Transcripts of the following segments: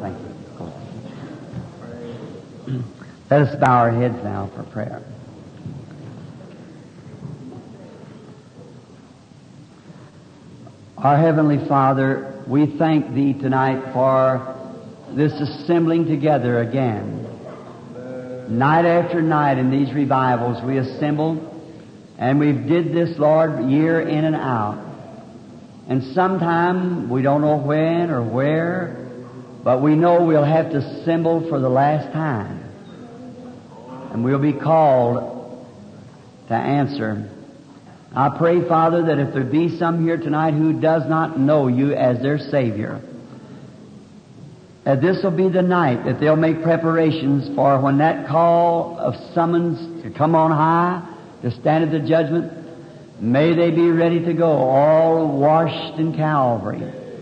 Thank you. Let us bow our heads now for prayer. Our Heavenly Father, we thank Thee tonight for this assembling together again. Night after night in these revivals we assemble, and we did this, Lord, year in and out. And sometime we don't know when or where, but we know we'll have to assemble for the last time. And we'll be called to answer. I pray, Father, that if there be some here tonight who does not know You as their Savior, that this will be the night that they'll make preparations for when that call of summons to come on high, to stand at the judgment, may they be ready to go, all washed in Calvary.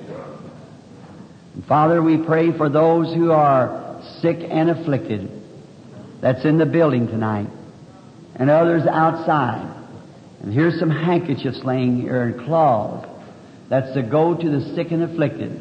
And Father, we pray for those who are sick and afflicted, that's in the building tonight, and others outside. And here's some handkerchiefs laying here and cloths. That's to go to the sick and afflicted.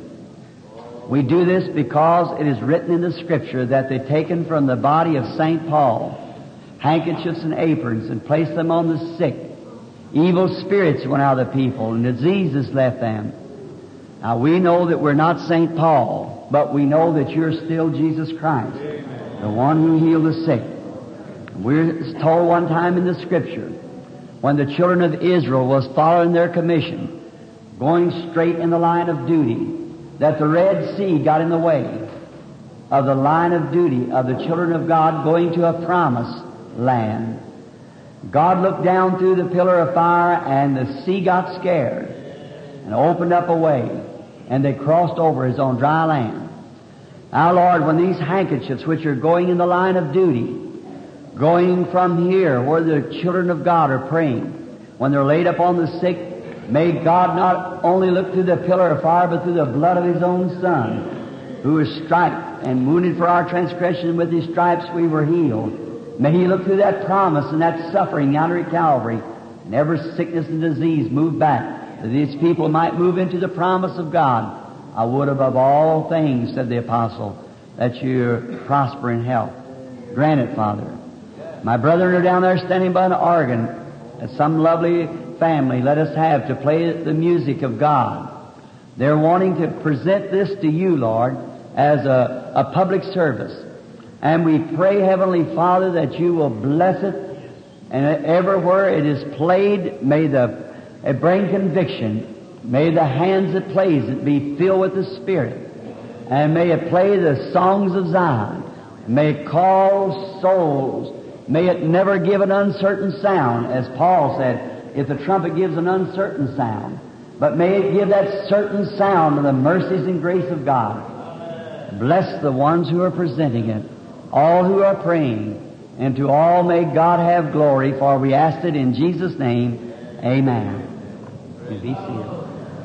We do this because it is written in the Scripture that they taken from the body of St. Paul handkerchiefs and aprons and placed them on the sick. Evil spirits went out of the people and diseases left them. Now we know that we're not St. Paul, but we know that You're still Jesus Christ, the one who healed the sick. We're told one time in the Scripture, when the children of Israel was following their commission, going straight in the line of duty, that the Red Sea got in the way of the line of duty of the children of God going to a promised land. God looked down through the pillar of fire, and the sea got scared and opened up a way, and they crossed over as on dry land. Now, Lord, when these handkerchiefs, which are going in the line of duty, going from here where the children of God are praying, when they're laid upon the sick, may God not only look through the pillar of fire, but through the blood of His own Son, who was striped and wounded for our transgression, and with His stripes we were healed. May He look through that promise and that suffering yonder at Calvary, and every sickness and disease move back, that these people might move into the promise of God. I would above all things, said the Apostle, that You prosper in health. Grant it, Father. My brethren are down there standing by an organ at some lovely family let us have to play the music of God. They're wanting to present this to You, Lord, as a public service. And we pray, Heavenly Father, that You will bless it, and everywhere it is played, may it bring conviction. May the hands that plays it be filled with the Spirit, and may it play the songs of Zion. May it call souls. May it never give an uncertain sound, as Paul said, if the trumpet gives an uncertain sound. But may it give that certain sound of the mercies and grace of God. Bless the ones who are presenting it, all who are praying, and to all may God have glory, for we ask it in Jesus' name. Amen. You be seated.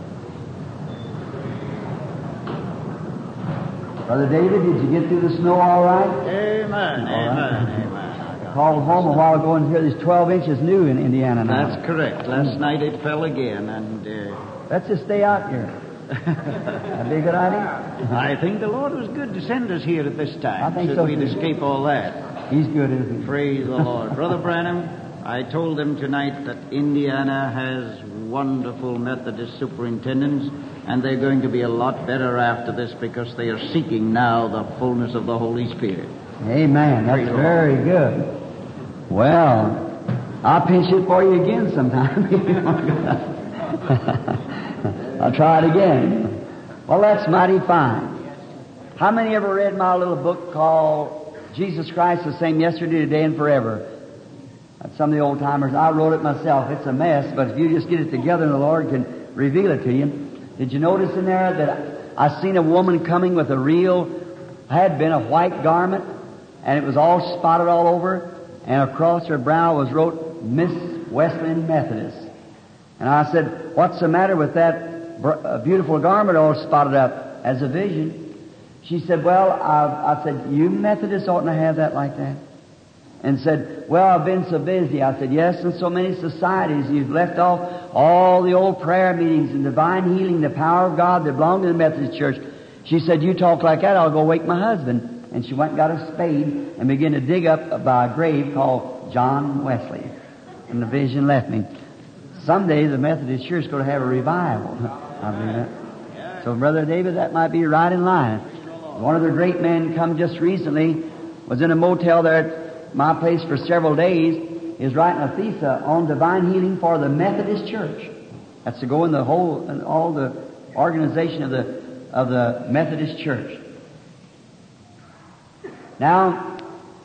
Brother David, did you get through the snow all right? Amen. Amen. Called home a while ago and here there's 12 inches new in Indiana now. That's correct. Last night it fell again, and let's just stay out here. That'd be a good idea. I think the Lord was good to send us here at this time. I think so so, we'd too. escape all that. He's good, isn't He? Praise the Lord. Brother Branham, I told them tonight that Indiana has wonderful Methodist superintendents, and they're going to be a lot better after this because they are seeking now the fullness of the Holy Spirit. Amen. That's very good. Well, I'll pinch it for you again sometime. I'll try it again. Well, that's mighty fine. How many ever read my little book called Jesus Christ the Same Yesterday, Today, and Forever? Some of the old timers. I wrote it myself. It's a mess, but if you just get it together and the Lord can reveal it to you. Did you notice in there that I seen a woman coming with a had been a white garment, and it was all spotted all over, and across her brow was wrote, Miss Wesleyan Methodist. And I said, what's the matter with that beautiful garment all spotted up as a vision? She said, well, I said, you Methodists oughtn't to have that like that. And said, well, I've been so busy. I said, yes, in so many societies. You've left off all the old prayer meetings and divine healing, the power of God that belong to the Methodist Church. She said, you talk like that, I'll go wake my husband. And she went and got a spade and began to dig up by a grave called John Wesley. And the vision left me. Someday the Methodist Church is going to have a revival. I believe that. So, Brother David, that might be right in line. One of the great men come just recently, was in a motel there at my place for several days, is writing a thesis on divine healing for the Methodist Church. That's to go in the whole, and all the organization of the Methodist Church. Now,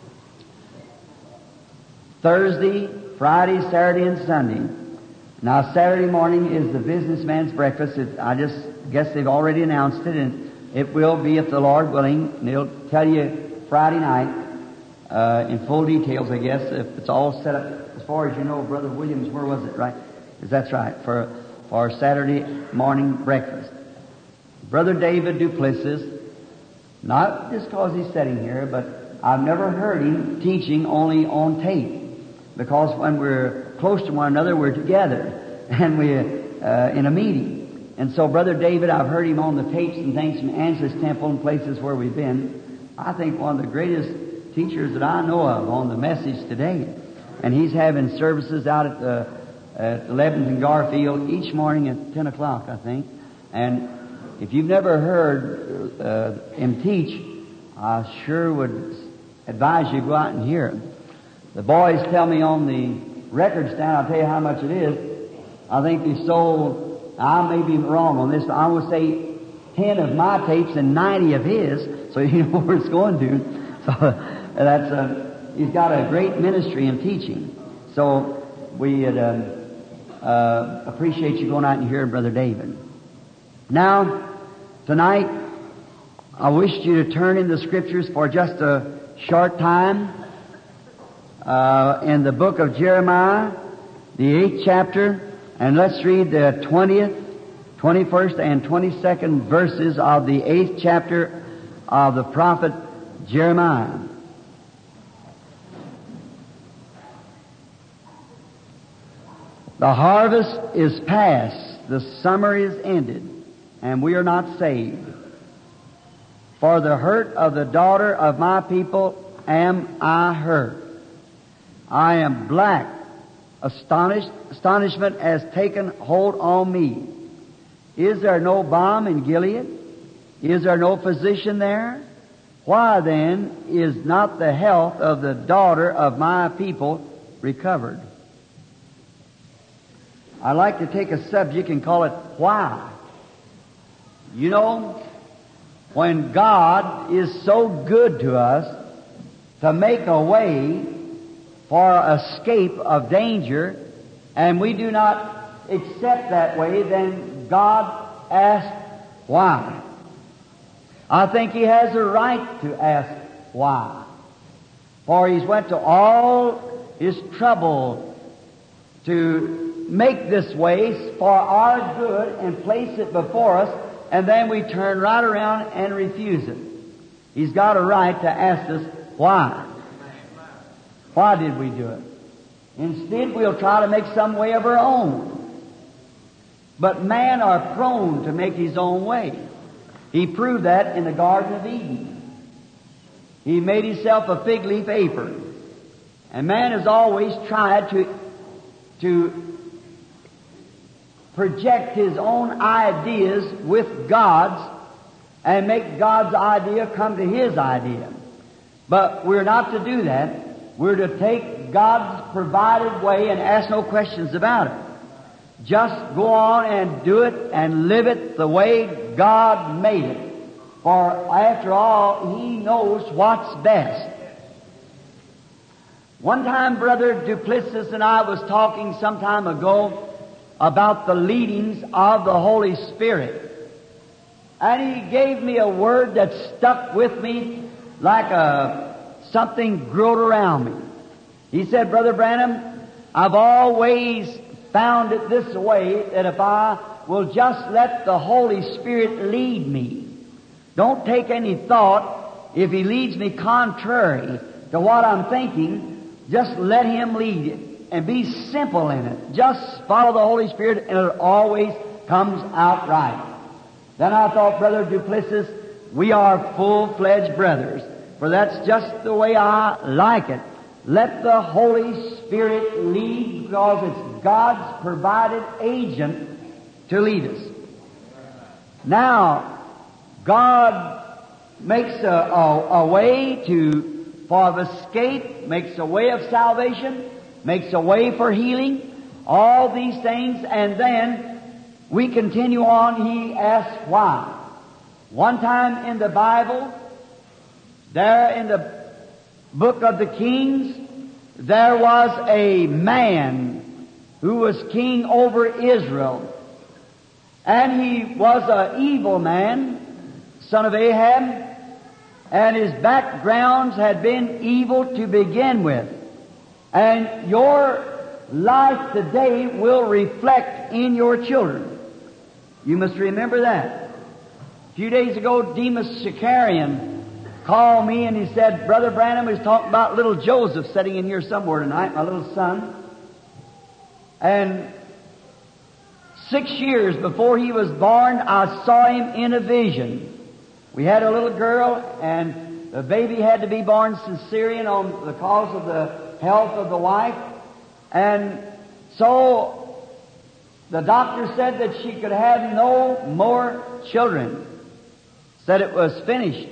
Thursday, Friday, Saturday, and Sunday. Now, Saturday morning is the businessman's breakfast. I just guess they've already announced it, and it will be, if the Lord willing. And they'll tell you Friday night in full details, I guess, if it's all set up. As far as you know, Brother Williams, where was it, right? That's right, for Saturday morning breakfast. Brother David Duplessis, not just because he's sitting here, but I've never heard him teaching only on tape. Because when we're close to one another, we're together, and we're in a meeting. And so Brother David, I've heard him on the tapes and things from Anslis Temple and places where we've been. I think one of the greatest teachers that I know of on the message today. And he's having services out at Lebanon Garfield each morning at 10 o'clock, I think. And if you've never heard him teach, I sure would advise you to go out and hear him. The boys tell me on the record stand, I'll tell you how much it is. I think they sold, I may be wrong on this, but I would say 10 of my tapes and 90 of his, so you know where it's going to. So he's got a great ministry in teaching. So we appreciate you going out and hearing Brother David. Now, tonight, I wish you to turn in the Scriptures for just a short time. In the book of Jeremiah, the 8th chapter, and let's read the 20th, 21st, and 22nd verses of the 8th chapter of the prophet Jeremiah. The harvest is past, the summer is ended, and we are not saved. For the hurt of the daughter of my people am I hurt. I am black. Astonishment has taken hold on me. Is there no balm in Gilead? Is there no physician there? Why then is not the health of the daughter of my people recovered? I like to take a subject and call it why. You know, when God is so good to us to make a way for escape of danger, and we do not accept that way, then God asks why. I think He has a right to ask why. For He's went to all His trouble to make this way for our good and place it before us, and then we turn right around and refuse it. He's got a right to ask us why. Why did we do it? Instead, we'll try to make some way of our own. But man are prone to make his own way. He proved that in the Garden of Eden. He made himself a fig leaf apron. And man has always tried to project his own ideas with God's and make God's idea come to his idea. But we're not to do that. We're to take God's provided way and ask no questions about it. Just go on and do it and live it the way God made it. For after all, He knows what's best. One time, Brother Duplessis and I was talking some time ago about the leadings of the Holy Spirit. And he gave me a word that stuck with me like something growed around me. He said, Brother Branham, I've always found it this way, that if I will just let the Holy Spirit lead me, don't take any thought if He leads me contrary to what I'm thinking, just let Him lead it and be simple in it. Just follow the Holy Spirit and it always comes out right. Then I thought, Brother Duplessis, we are full-fledged brothers. For that's just the way I like it. Let the Holy Spirit lead, because it's God's provided agent to lead us. Now, God makes a way for escape, makes a way of salvation, makes a way for healing, all these things, and then we continue on. He asks why. One time in the Bible, there in the book of the Kings, there was a man who was king over Israel. And he was an evil man, son of Ahab, and his backgrounds had been evil to begin with. And your life today will reflect in your children. You must remember that. A few days ago, Demas Shakarian called me and he said, Brother Branham was talking about little Joseph sitting in here somewhere tonight, my little son. And 6 years before he was born, I saw him in a vision. We had a little girl, and the baby had to be born cesarean on the cause of the health of the wife. And so the doctor said that she could have no more children. Said it was finished.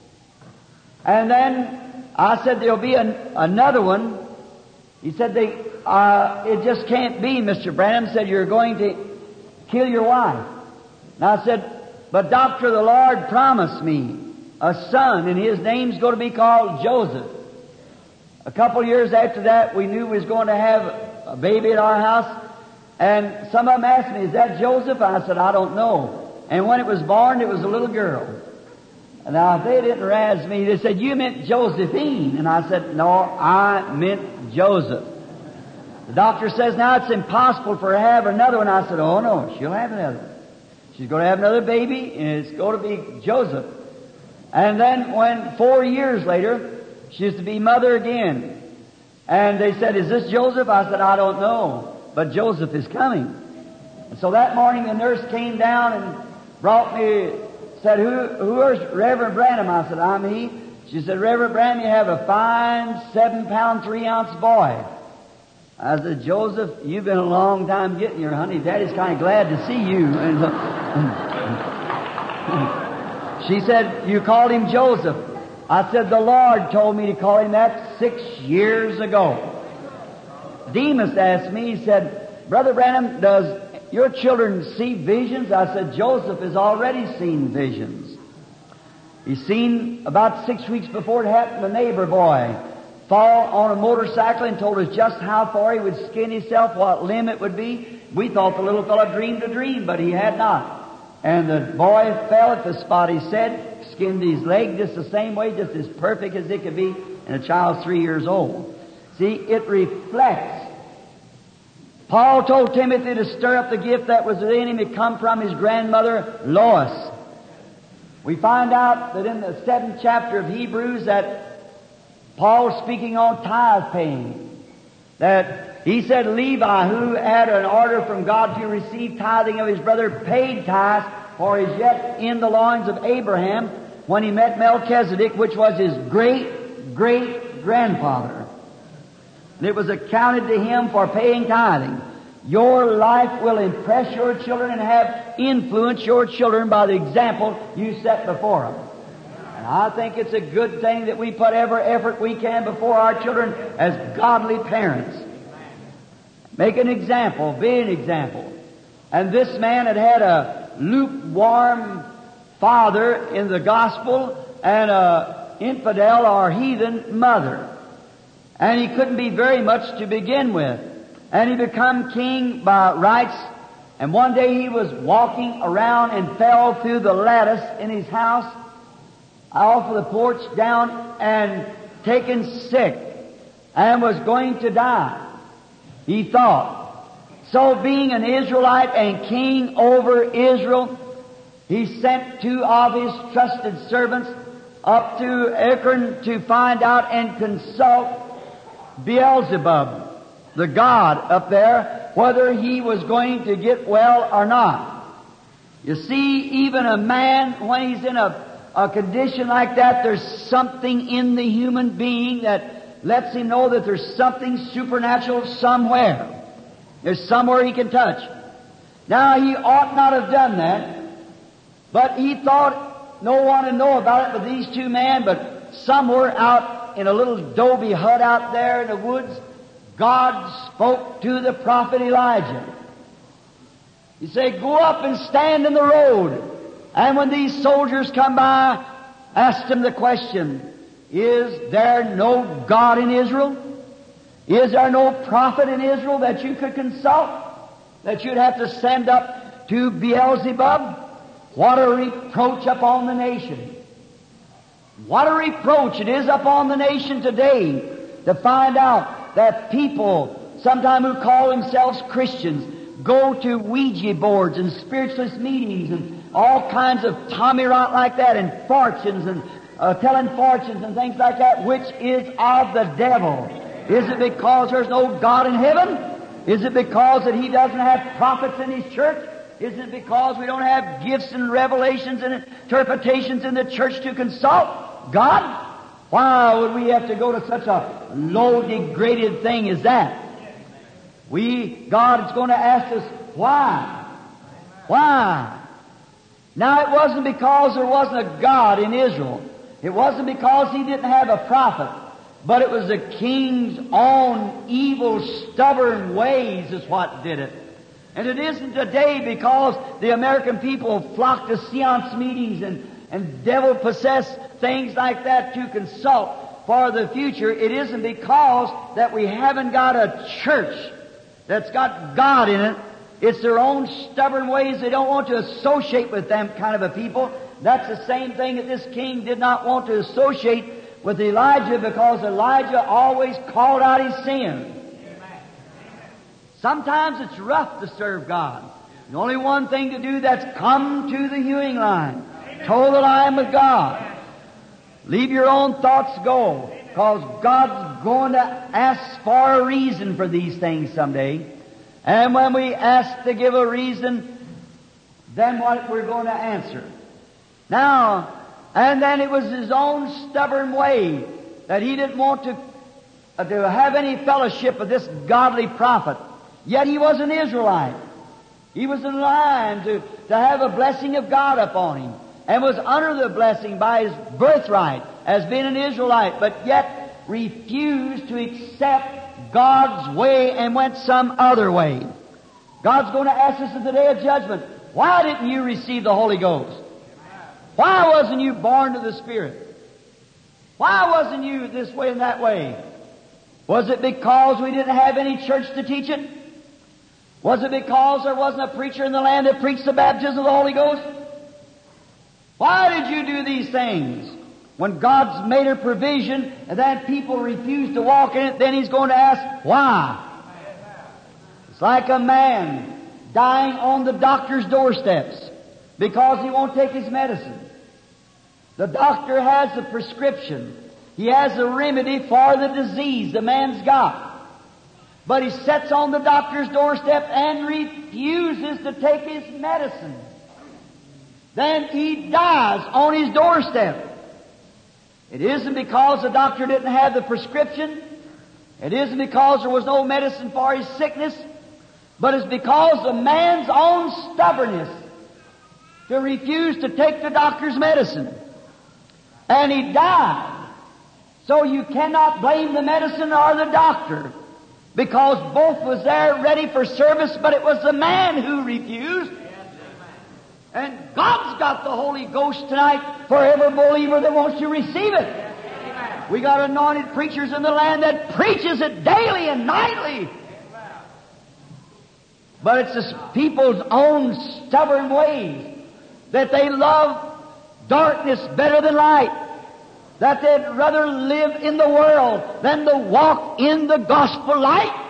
And then I said there'll be another one. He said it just can't be, Mr. Branham. Said you're going to kill your wife. And I said, but doctor, the Lord promised me a son, and his name's going to be called Joseph. A couple years after that, we knew we was going to have a baby at our house, and some of them asked me, is that Joseph? I said, I don't know. And when it was born, it was a little girl. And now, if they didn't razz me, they said, you meant Josephine. And I said, no, I meant Joseph. The doctor says, now it's impossible for her to have another one. I said, oh no, she'll have another one. She's going to have another baby, and it's going to be Joseph. And then when 4 years later, she's to be mother again. And they said, is this Joseph? I said, I don't know, but Joseph is coming. And so that morning the nurse came down and brought me, said, who is Reverend Branham? I said, I'm he. She said, Reverend Branham, you have a fine 7-pound, 3-ounce boy. I said, Joseph, you've been a long time getting here, honey. Daddy's kind of glad to see you. And she said, you called him Joseph. I said, the Lord told me to call him that 6 years ago. Demas asked me, he said, Brother Branham, does your children see visions? I said, Joseph has already seen visions. He's seen, about 6 weeks before it happened, a neighbor boy fall on a motorcycle and told us just how far he would skin himself, what limb it would be. We thought the little fellow dreamed a dream, but he had not. And the boy fell at the spot, he said, skinned his leg just the same way, just as perfect as it could be, and the child's 3 years old. See, it reflects. Paul told Timothy to stir up the gift that was within him. It come from his grandmother, Lois. We find out that in the 7th chapter of Hebrews that Paul, speaking on tithe paying, that he said Levi, who had an order from God to receive tithing of his brother, paid tithes, for he's yet in the loins of Abraham when he met Melchizedek, which was his great-great-grandfather. And it was accounted to him for paying tithing. Your life will impress your children and have influence your children by the example you set before them. And I think it's a good thing that we put every effort we can before our children as godly parents. Make an example, be an example. And this man had a lukewarm father in the gospel and a infidel or heathen mother. And he couldn't be very much to begin with. And he become king by rights. And one day he was walking around and fell through the lattice in his house, off of the porch down, and taken sick, and was going to die, he thought. So being an Israelite and king over Israel, he sent 2 of his trusted servants up to Ekron to find out and consult Beelzebub, the god up there, whether he was going to get well or not. You see, even a man, when he's in a a condition like that, there's something in the human being that lets him know that there's something supernatural somewhere. There's somewhere he can touch. Now, he ought not have done that, but he thought no one would know about it but these two men, but somewhere out in a little adobe hut out there in the woods, God spoke to the prophet Elijah. He said, go up and stand in the road. And when these soldiers come by, asked him the question, is there no God in Israel? Is there no prophet in Israel that you could consult? That you'd have to send up to Beelzebub? What a reproach upon the nation. What a reproach it is upon the nation today to find out that people, sometimes who call themselves Christians, go to Ouija boards and spiritualist meetings and all kinds of tommy-rot like that and fortunes and telling fortunes and things like that, which is of the devil. Is it because there's no God in heaven? Is it because that He doesn't have prophets in His church? Is it because we don't have gifts and revelations and interpretations in the church to consult God? Why would we have to go to such a low, degraded thing as that? God is going to ask us, why? Why? Now, it wasn't because there wasn't a God in Israel. It wasn't because he didn't have a prophet. But it was the king's own evil, stubborn ways is what did it. And it isn't today because the American people flock to seance meetings and devil-possessed things like that to consult for the future. It isn't because that we haven't got a church that's got God in it. It's their own stubborn ways. They don't want to associate with them kind of a people. That's the same thing that this king did not want to associate with Elijah, because Elijah always called out his sin. Sometimes it's rough to serve God. The only one thing to do, that's come to the hewing line. Toe the line with God. Leave your own thoughts go, because God's going to ask for a reason for these things someday. And when we ask to give a reason, then what we're going to answer. Now, and then it was his own stubborn way that he didn't want to have any fellowship with this godly prophet. Yet he was an Israelite. He was in line to have a blessing of God upon him, and was under the blessing by his birthright as being an Israelite, but yet refused to accept God's way and went some other way. God's going to ask us at the day of judgment, why didn't you receive the Holy Ghost? Why wasn't you born to the Spirit? Why wasn't you this way and that way? Was it because we didn't have any church to teach it? Was it because there wasn't a preacher in the land that preached the baptism of the Holy Ghost? Why did you do these things? When God's made a provision and then people refuse to walk in it, then He's going to ask, why? It's like a man dying on the doctor's doorsteps because he won't take his medicine. The doctor has a prescription. He has a remedy for the disease the man's got. But he sits on the doctor's doorstep and refuses to take his medicine. Then he dies on his doorstep. It isn't because the doctor didn't have the prescription. It isn't because there was no medicine for his sickness. But it's because the man's own stubbornness to refuse to take the doctor's medicine. And he died. So you cannot blame the medicine or the doctor, because both was there ready for service, but it was the man who refused. And God's got the Holy Ghost tonight for every believer that wants to receive it. We got anointed preachers in the land that preaches it daily and nightly. But it's the people's own stubborn ways that they love darkness better than light, that they'd rather live in the world than to walk in the gospel light.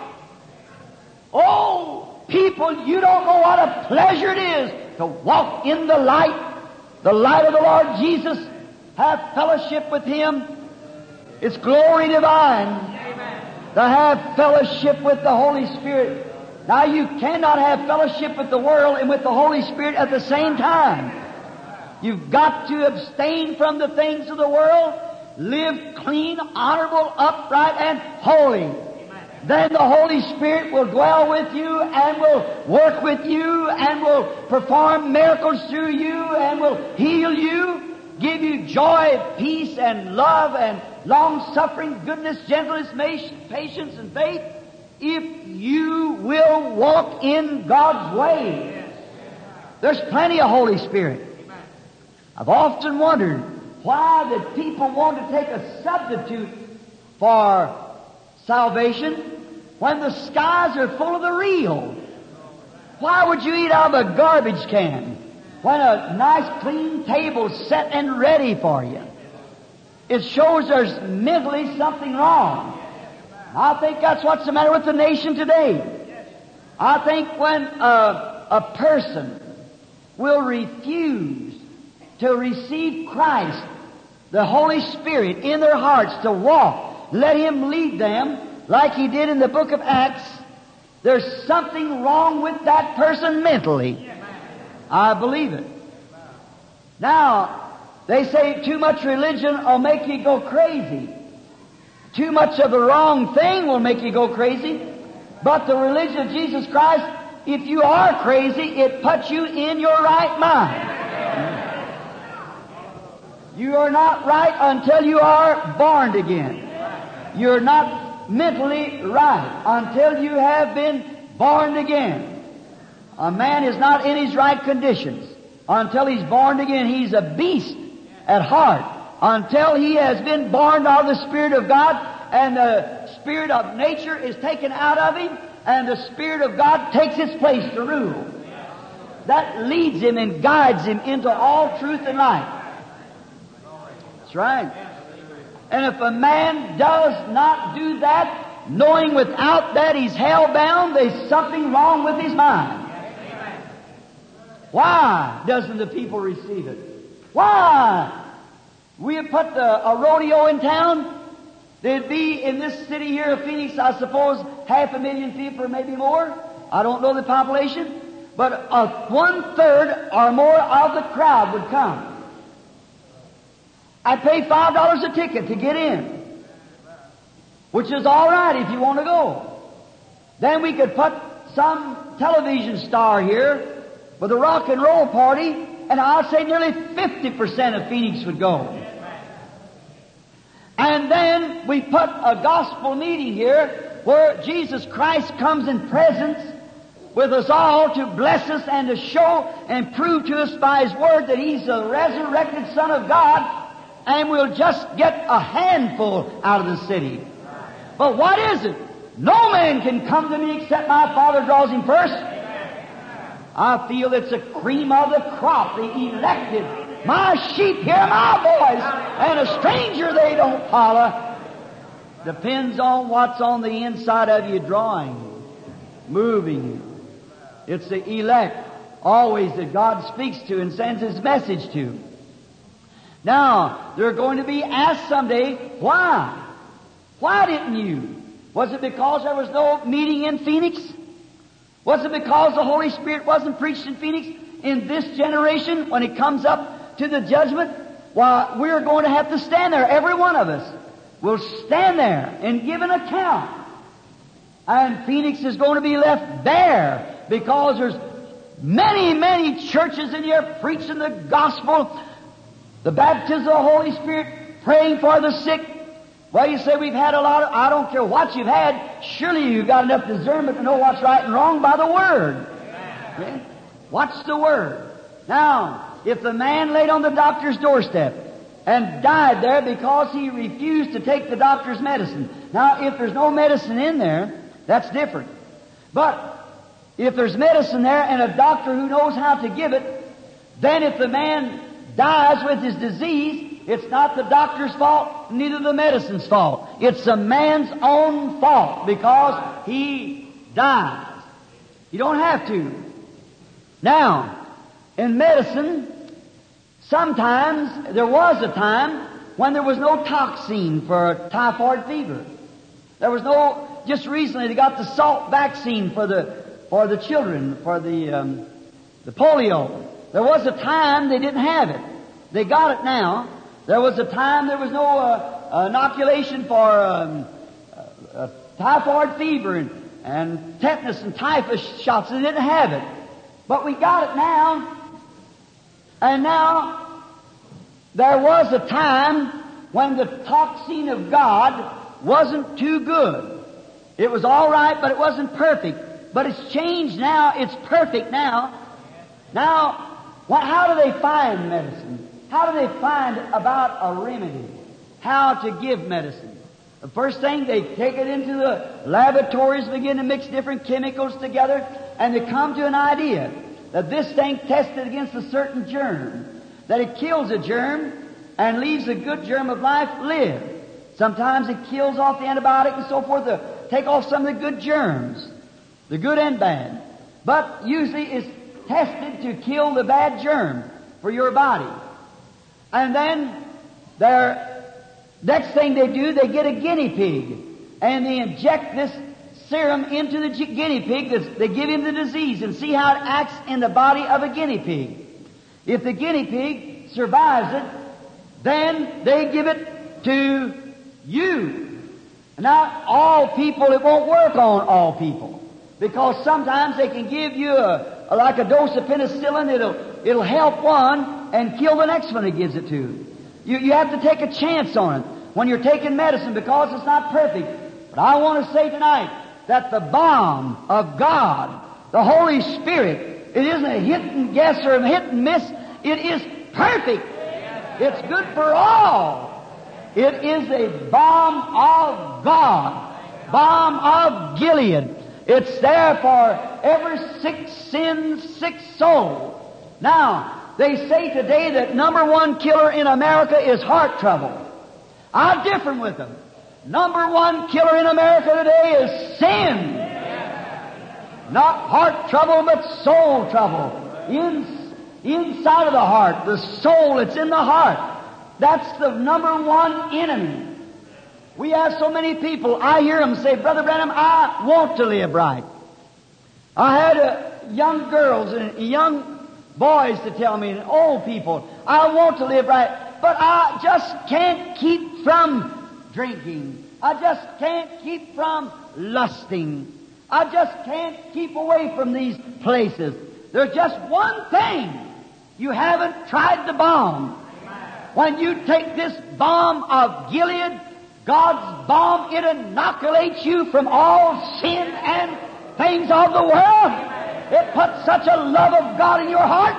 Oh, people, you don't know what a pleasure it is to walk in the light of the Lord Jesus, have fellowship with Him. It's glory divine to have fellowship with the Holy Spirit. Now, you cannot have fellowship with the world and with the Holy Spirit at the same time. You've got to abstain from the things of the world, live clean, honorable, upright, and holy. Then the Holy Spirit will dwell with you and will work with you and will perform miracles through you and will heal you, give you joy, peace, and love, and long-suffering, goodness, gentleness, patience, and faith, if you will walk in God's way. There's plenty of Holy Spirit. I've often wondered why that people want to take a substitute for salvation when the skies are full of the real. Why would you eat out of a garbage can when a nice clean table's set and ready for you? It shows there's mentally something wrong. I think that's what's the matter with the nation today. I think when a person will refuse to receive Christ, the Holy Spirit, in their hearts to walk, let Him lead them like He did in the book of Acts, there's something wrong with that person mentally. I believe it. Now, they say too much religion will make you go crazy. Too much of the wrong thing will make you go crazy. But the religion of Jesus Christ, if you are crazy, it puts you in your right mind. You are not right until you are born again. You're not mentally right until you have been born again. A man is not in his right conditions until he's born again. He's a beast at heart until he has been born of the Spirit of God and the spirit of nature is taken out of him and the Spirit of God takes its place to rule. That leads him and guides him into all truth and light. That's right. And if a man does not do that, knowing without that he's hell-bound, there's something wrong with his mind. Why doesn't the people receive it? Why? We have put a rodeo in town. There'd be in this city here of Phoenix, I suppose, 500,000 people or maybe more. I don't know the population. But 1/3 or more of the crowd would come. I'd pay $5 a ticket to get in, which is all right if you want to go. Then we could put some television star here with a rock and roll party, and I'd say nearly 50% of Phoenix would go. And then we put a gospel meeting here where Jesus Christ comes in presence with us all to bless us and to show and prove to us by His Word that He's the resurrected Son of God, and we'll just get a handful out of the city. But what is it? No man can come to me except my Father draws him first. I feel it's a cream of the crop, the elected. My sheep hear my voice, and a stranger they don't follow. Depends on what's on the inside of you drawing you, moving you. It's the elect, always, that God speaks to and sends His message to. Now, they're going to be asked someday, why? Why didn't you? Was it because there was no meeting in Phoenix? Was it because the Holy Spirit wasn't preached in Phoenix? In this generation, when it comes up to the judgment, why, we're going to have to stand there. Every one of us will stand there and give an account. And Phoenix is going to be left bare because there's many, many churches in here preaching the gospel, the baptism of the Holy Spirit, praying for the sick. Well, you say we've had a lot of, I don't care what you've had, surely you've got enough discernment to know what's right and wrong by the Word. Okay? What's the Word? Now, if the man laid on the doctor's doorstep and died there because he refused to take the doctor's medicine. Now, if there's no medicine in there, that's different. But if there's medicine there and a doctor who knows how to give it, then if the man dies with his disease, it's not the doctor's fault, neither the medicine's fault. It's the man's own fault because he dies. You don't have to. Now, in medicine, sometimes there was a time when there was no toxin for typhoid fever. There was no, just recently they got the salt vaccine for the children, for the polio. There was a time they didn't have it. They got it now. There was a time there was no inoculation for typhoid fever and tetanus and typhus shots. They didn't have it. But we got it now. And now, there was a time when the toxin of God wasn't too good. It was all right, but it wasn't perfect. But it's changed now. It's perfect now. Now, how do they find medicine? How do they find about a remedy? How to give medicine? The first thing, they take it into the laboratories, begin to mix different chemicals together, and they come to an idea that this thing tested against a certain germ, that it kills a germ and leaves a good germ of life live. Sometimes it kills off the antibiotic and so forth to take off some of the good germs, the good and bad. But usually it's tested to kill the bad germ for your body. And then next thing they do, they get a guinea pig and they inject this serum into the guinea pig. They give him the disease and see how it acts in the body of a guinea pig. If the guinea pig survives it, then they give it to you. Now, all people, it won't work on all people, because sometimes they can give you like a dose of penicillin. It'll help one and kill the next one it gives it to. You have to take a chance on it when you're taking medicine, because it's not perfect. But I want to say tonight that the balm of God, the Holy Spirit, it isn't a hit and guess or a hit and miss. It is perfect. It's good for all. It is a balm of God, balm of Gilead. It's there for every sick sin, sick soul. Now, they say today that number one killer in America is heart trouble. I'm different with them. Number one killer in America today is sin. Not heart trouble, but soul trouble. Inside of the heart, the soul, it's in the heart. That's the number one enemy. We have so many people, I hear them say, Brother Branham, I want to live right. I had young girls and young boys to tell me, and old people, I want to live right, but I just can't keep from drinking. I just can't keep from lusting. I just can't keep away from these places. There's just one thing. You haven't tried the balm. When you take this balm of Gilead, God's balm, it inoculates you from all sin and things of the world. It puts such a love of God in your heart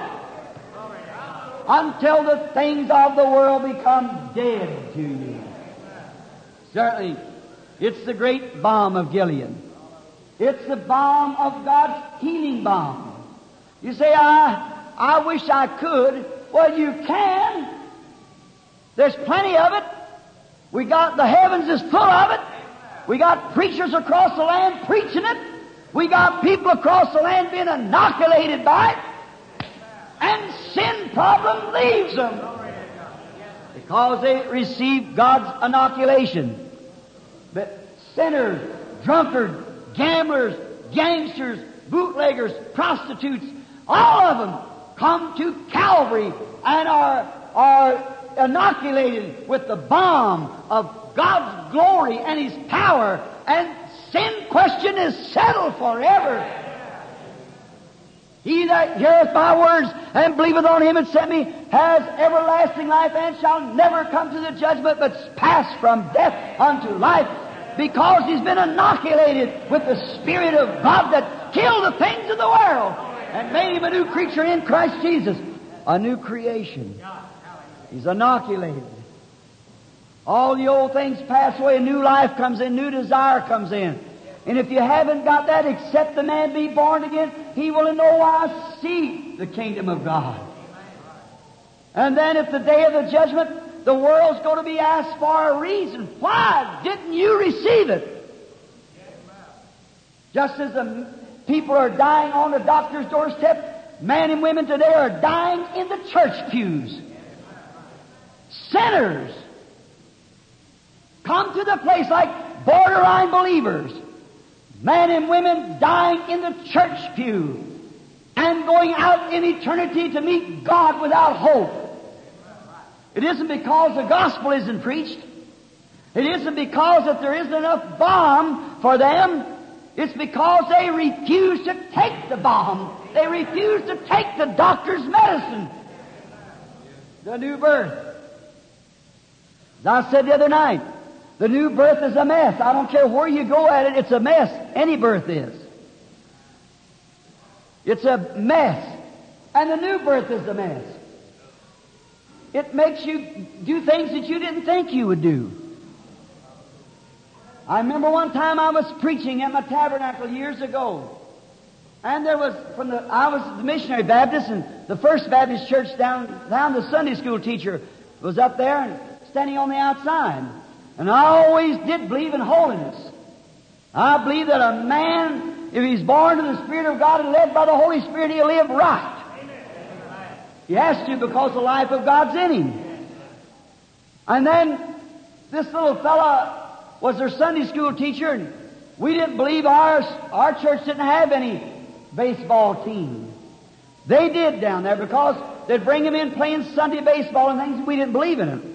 until the things of the world become dead to you. Certainly, it's the great balm of Gilead. It's the balm of God's healing balm. You say, I wish I could. Well, you can. There's plenty of it. We got, the heavens is full of it. We got preachers across the land preaching it. We got people across the land being inoculated by it. And sin problem leaves them, because they receive God's inoculation. But sinners, drunkards, gamblers, gangsters, bootleggers, prostitutes, all of them come to Calvary and are inoculated with the balm of God's glory and His power, and sin question is settled forever. He that heareth my words and believeth on Him that sent me has everlasting life, and shall never come to the judgment, but pass from death unto life, because he's been inoculated with the Spirit of God that killed the things of the world and made him a new creature in Christ Jesus, a new creation. He's inoculated. All the old things pass away, a new life comes in, new desire comes in. And if you haven't got that, except the man be born again, he will in no wise see the kingdom of God. And then at the day of the judgment, the world's going to be asked for a reason. Why didn't you receive it? Just as the people are dying on the doctor's doorstep, men and women today are dying in the church pews. Sinners come to the place like borderline believers. Men and women dying in the church pew. and going out in eternity to meet God without hope. It isn't because the gospel isn't preached. It isn't because that there isn't enough balm for them. It's because they refuse to take the balm. They refuse to take the doctor's medicine. The new birth. As I said the other night, the new birth is a mess. I don't care where you go at it, it's a mess. Any birth is. It's a mess. And the new birth is a mess. It makes you do things that you didn't think you would do. I remember one time I was preaching at my tabernacle years ago. And there was, I was the missionary Baptist, and the First Baptist Church down the Sunday school teacher was up there and standing on the outside. And I always did believe in holiness. I believe that a man, if he's born to the Spirit of God and led by the Holy Spirit, he'll live right. He has to, because the life of God's in him. And then this little fella was their Sunday school teacher, and we didn't believe our church didn't have any baseball team. They did down there, because they'd bring him in playing Sunday baseball and things, and we didn't believe in him.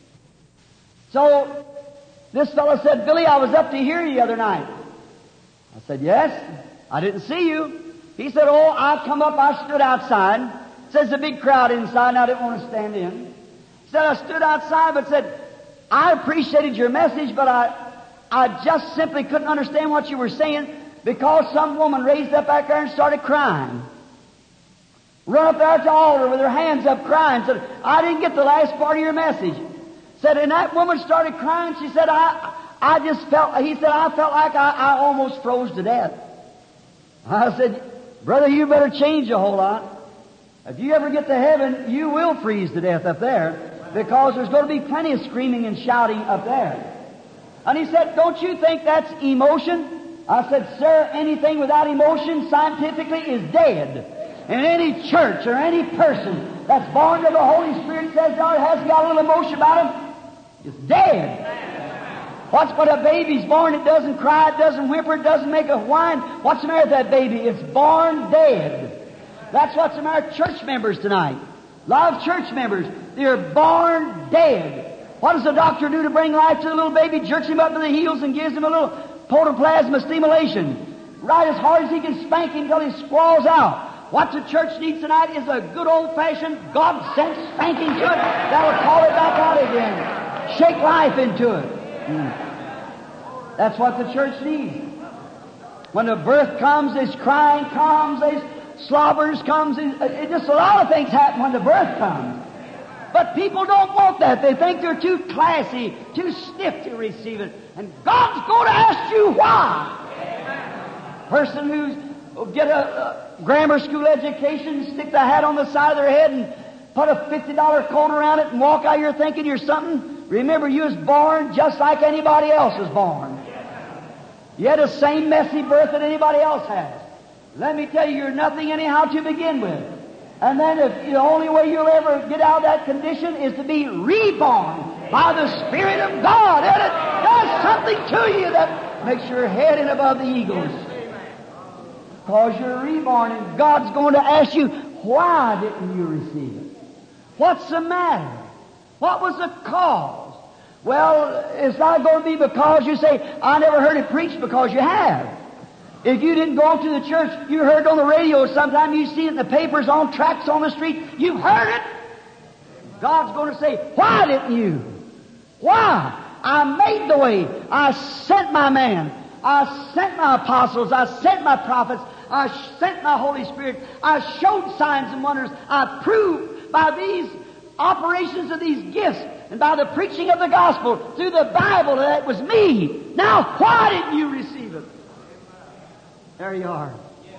So this fellow said, "Billy, I was up to hear you the other night." I said, "Yes." "I didn't see you." He said, "Oh, I come up, I stood outside." Says a big crowd inside, and I didn't want to stand in. He said, "I stood outside, but said, I appreciated your message, but I just simply couldn't understand what you were saying, because some woman raised up back there and started crying. Run up there at the altar with her hands up crying. Said, I didn't get the last part of your message." Said, and that woman started crying. She said, I just felt, he said, I felt like I almost froze to death. I said, "Brother, you better change a whole lot. If you ever get to heaven, you will freeze to death up there, because there's going to be plenty of screaming and shouting up there." And he said, "Don't you think that's emotion?" I said, "Sir, anything without emotion scientifically is dead. And any church or any person that's born of the Holy Spirit says God has got a little emotion about him, it's dead." What's when a baby's born? It doesn't cry, it doesn't whimper, it doesn't make a whine. What's the matter with that baby? It's born dead. That's what's the matter with church members tonight. A lot of church members, they're born dead. What does the doctor do to bring life to the little baby? Jerks him up to the heels and gives him a little protoplasma stimulation. Right as hard as he can spank him until he squalls out. What the church needs tonight is a good old-fashioned, God-sent spanking to it that'll call it back out again. Shake life into it. That's what the church needs. When the birth comes, there's crying comes, there's slobbers comes, just a lot of things happen when the birth comes. But people don't want that. They think they're too classy, too stiff to receive it. And God's going to ask you why. Person who's get a grammar school education, stick the hat on the side of their head and put a $50 coat around it and walk out here thinking you're something. Remember, you was born just like anybody else was born. You had the same messy birth that anybody else has. Let me tell you, you're nothing anyhow to begin with. And then if the only way you'll ever get out of that condition is to be reborn by the Spirit of God. And it does something to you that makes your head and above the eagles. Because you're reborn, and God's going to ask you, why didn't you receive it? What's the matter? What was the cause? Well, it's not going to be because you say, "I never heard it preached," because you have. If you didn't go to the church, you heard it on the radio sometime, you see it in the papers, on tracts on the street, you've heard it. God's going to say, why didn't you? Why? I made the way. I sent my man. I sent my apostles. I sent my prophets. I sent my Holy Spirit. I showed signs and wonders. I proved by these operations of these gifts and by the preaching of the gospel through the Bible that it was me. Now, why didn't you receive it? There you are.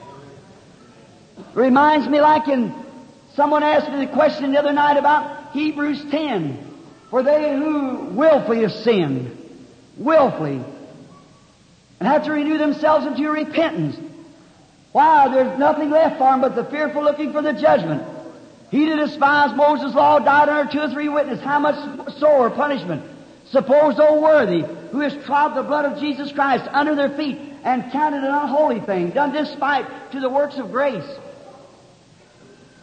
It reminds me like in someone asked me the question the other night about Hebrews 10. For they who willfully have sinned, willfully, and have to renew themselves into repentance. Why? There's nothing left for them but the fearful looking for the judgment. He that despised Moses' law died under 2 or 3 witnesses. How much sore punishment? Suppose, O worthy, who has trod the blood of Jesus Christ under their feet and counted an unholy thing, done despite to the works of grace.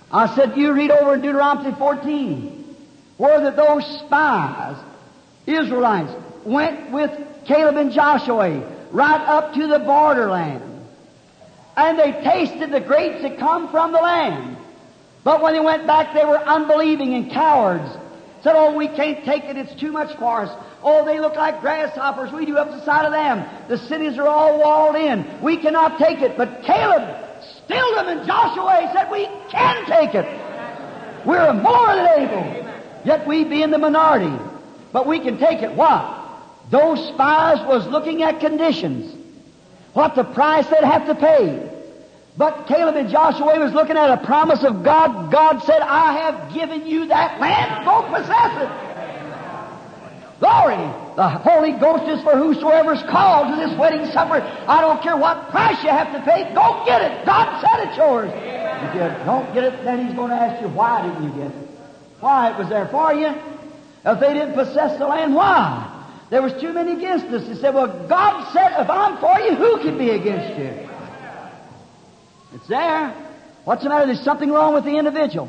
I said, you read over in Deuteronomy 14, where that those spies, Israelites, went with Caleb and Joshua right up to the borderland. And they tasted the grapes that come from the land. But when they went back, they were unbelieving and cowards. Said, oh, we can't take it. It's too much for us. Oh, they look like grasshoppers. We do up the side of them. The cities are all walled in. We cannot take it. But Caleb stilled them, and Joshua said, we can take it. We're more than able. Yet we be in the minority. But we can take it. Why? Those spies was looking at conditions. What the price they'd have to pay. But Caleb and Joshua was looking at a promise of God. God said, I have given you that land. Go possess it. Glory. The Holy Ghost is for whosoever's called to this wedding supper. I don't care what price you have to pay. Go get it. God said it's yours. If you don't get it, then He's going to ask you, why didn't you get it? Why? It was there for you. If they didn't possess the land, why? There was too many against us. He said, well, God said, if I'm for you, who can be against you? It's there. What's the matter? There's something wrong with the individual.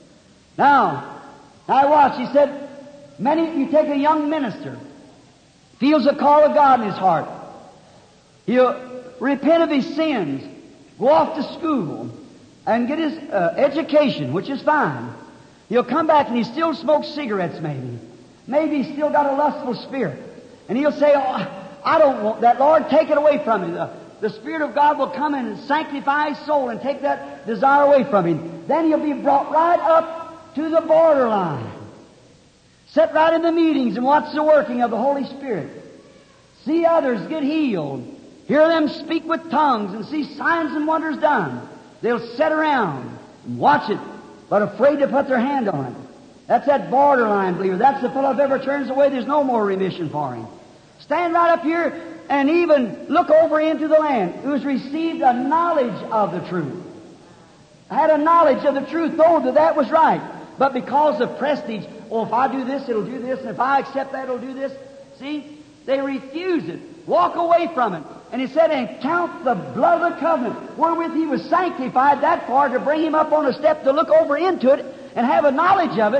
Now watch. He said, you take a young minister, feels the call of God in his heart. He'll repent of his sins, go off to school, and get his education, which is fine. He'll come back and he still smokes cigarettes maybe. Maybe he's still got a lustful spirit. And he'll say, oh, I don't want that. Lord, take it away from me. The Spirit of God will come and sanctify his soul and take that desire away from him. Then he'll be brought right up to the borderline. Sit right in the meetings and watch the working of the Holy Spirit. See others get healed. Hear them speak with tongues and see signs and wonders done. They'll sit around and watch it, but afraid to put their hand on it. That's that borderline believer. That's the fellow, if ever turns away, there's no more remission for him. Stand right up here and even look over into the land, who's received a knowledge of the truth. Had a knowledge of the truth, know that was right. But because of prestige, oh, if I do this, it'll do this, and if I accept that, it'll do this. See? They refuse it. Walk away from it. And he said, and count the blood of the covenant, wherewith he was sanctified that far to bring him up on a step to look over into it and have a knowledge of it.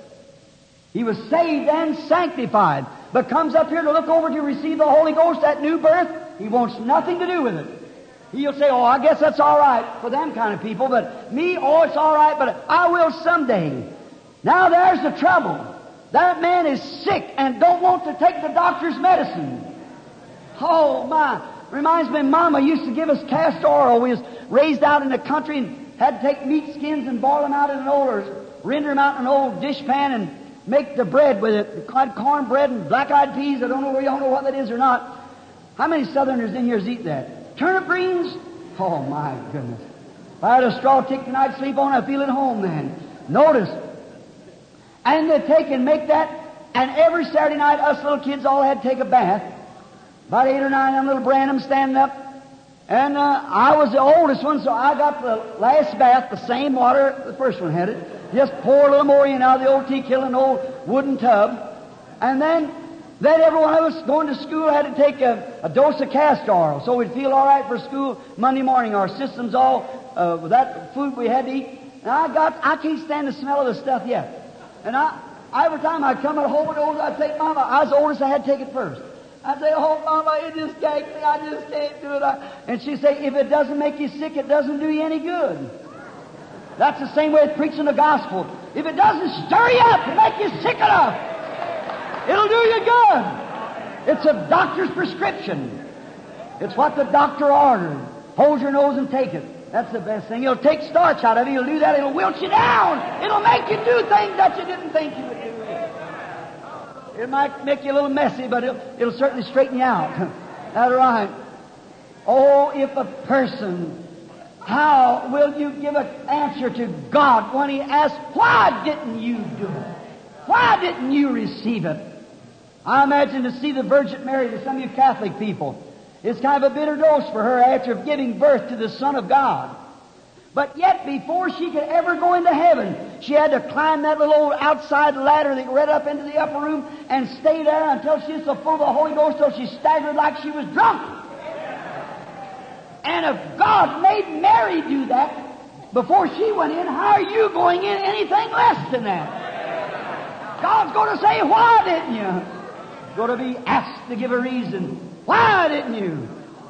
He was saved and sanctified. But comes up here to look over to receive the Holy Ghost, that new birth, he wants nothing to do with it. He'll say, oh, I guess that's all right for them kind of people, but me, oh, it's all right, but I will someday. Now there's the trouble. That man is sick and don't want to take the doctor's medicine. Oh, my. Reminds me, Mama used to give us castor oil. We was raised out in the country and had to take meat skins and boil them out in an old, or render them out in an old dish pan and make the bread with it. Had cornbread and black-eyed peas. I don't know what that is or not. How many Southerners in here eat that? Turnip greens? Oh, my goodness. If I had a straw tick tonight to sleep on, I'd feel at home then. Notice. And they take and make that, and every Saturday night, us little kids all had to take a bath. About 8 or 9 of them little Branham standing up. And I was the oldest one, so I got the last bath, the same water the first one had it. Just pour a little more in out of the old tea kettle and old wooden tub. And then every one of us going to school had to take a dose of castor oil, so we'd feel all right for school Monday morning. Our system's all with that food we had to eat. And I can't stand the smell of the stuff yet. And every time I'd come at a whole dose, I'd take Mama. I was the oldest, I had to take it first. I'd say, oh, Mama, it just gags me. I just can't do it. And she'd say, if it doesn't make you sick, it doesn't do you any good. That's the same way with preaching the gospel. If it doesn't stir you up and make you sick enough, it'll do you good. It's a doctor's prescription. It's what the doctor ordered. Hold your nose and take it. That's the best thing. It'll take starch out of you. It'll do that. It'll wilt you down. It'll make you do things that you didn't think you would do. It might make you a little messy, but it'll certainly straighten you out. That's right. Oh, if a person, how will you give an answer to God when He asks, why didn't you do it? Why didn't you receive it? I imagine to see the Virgin Mary to some of you Catholic people, it's kind of a bitter dose for her after giving birth to the Son of God. But yet, before she could ever go into heaven, she had to climb that little old outside ladder that led up into the upper room and stay there until she was so full of the Holy Ghost till she staggered like she was drunk. And if God made Mary do that, before she went in, how are you going in anything less than that? God's going to say, why didn't you? He's going to be asked to give a reason. Why didn't you?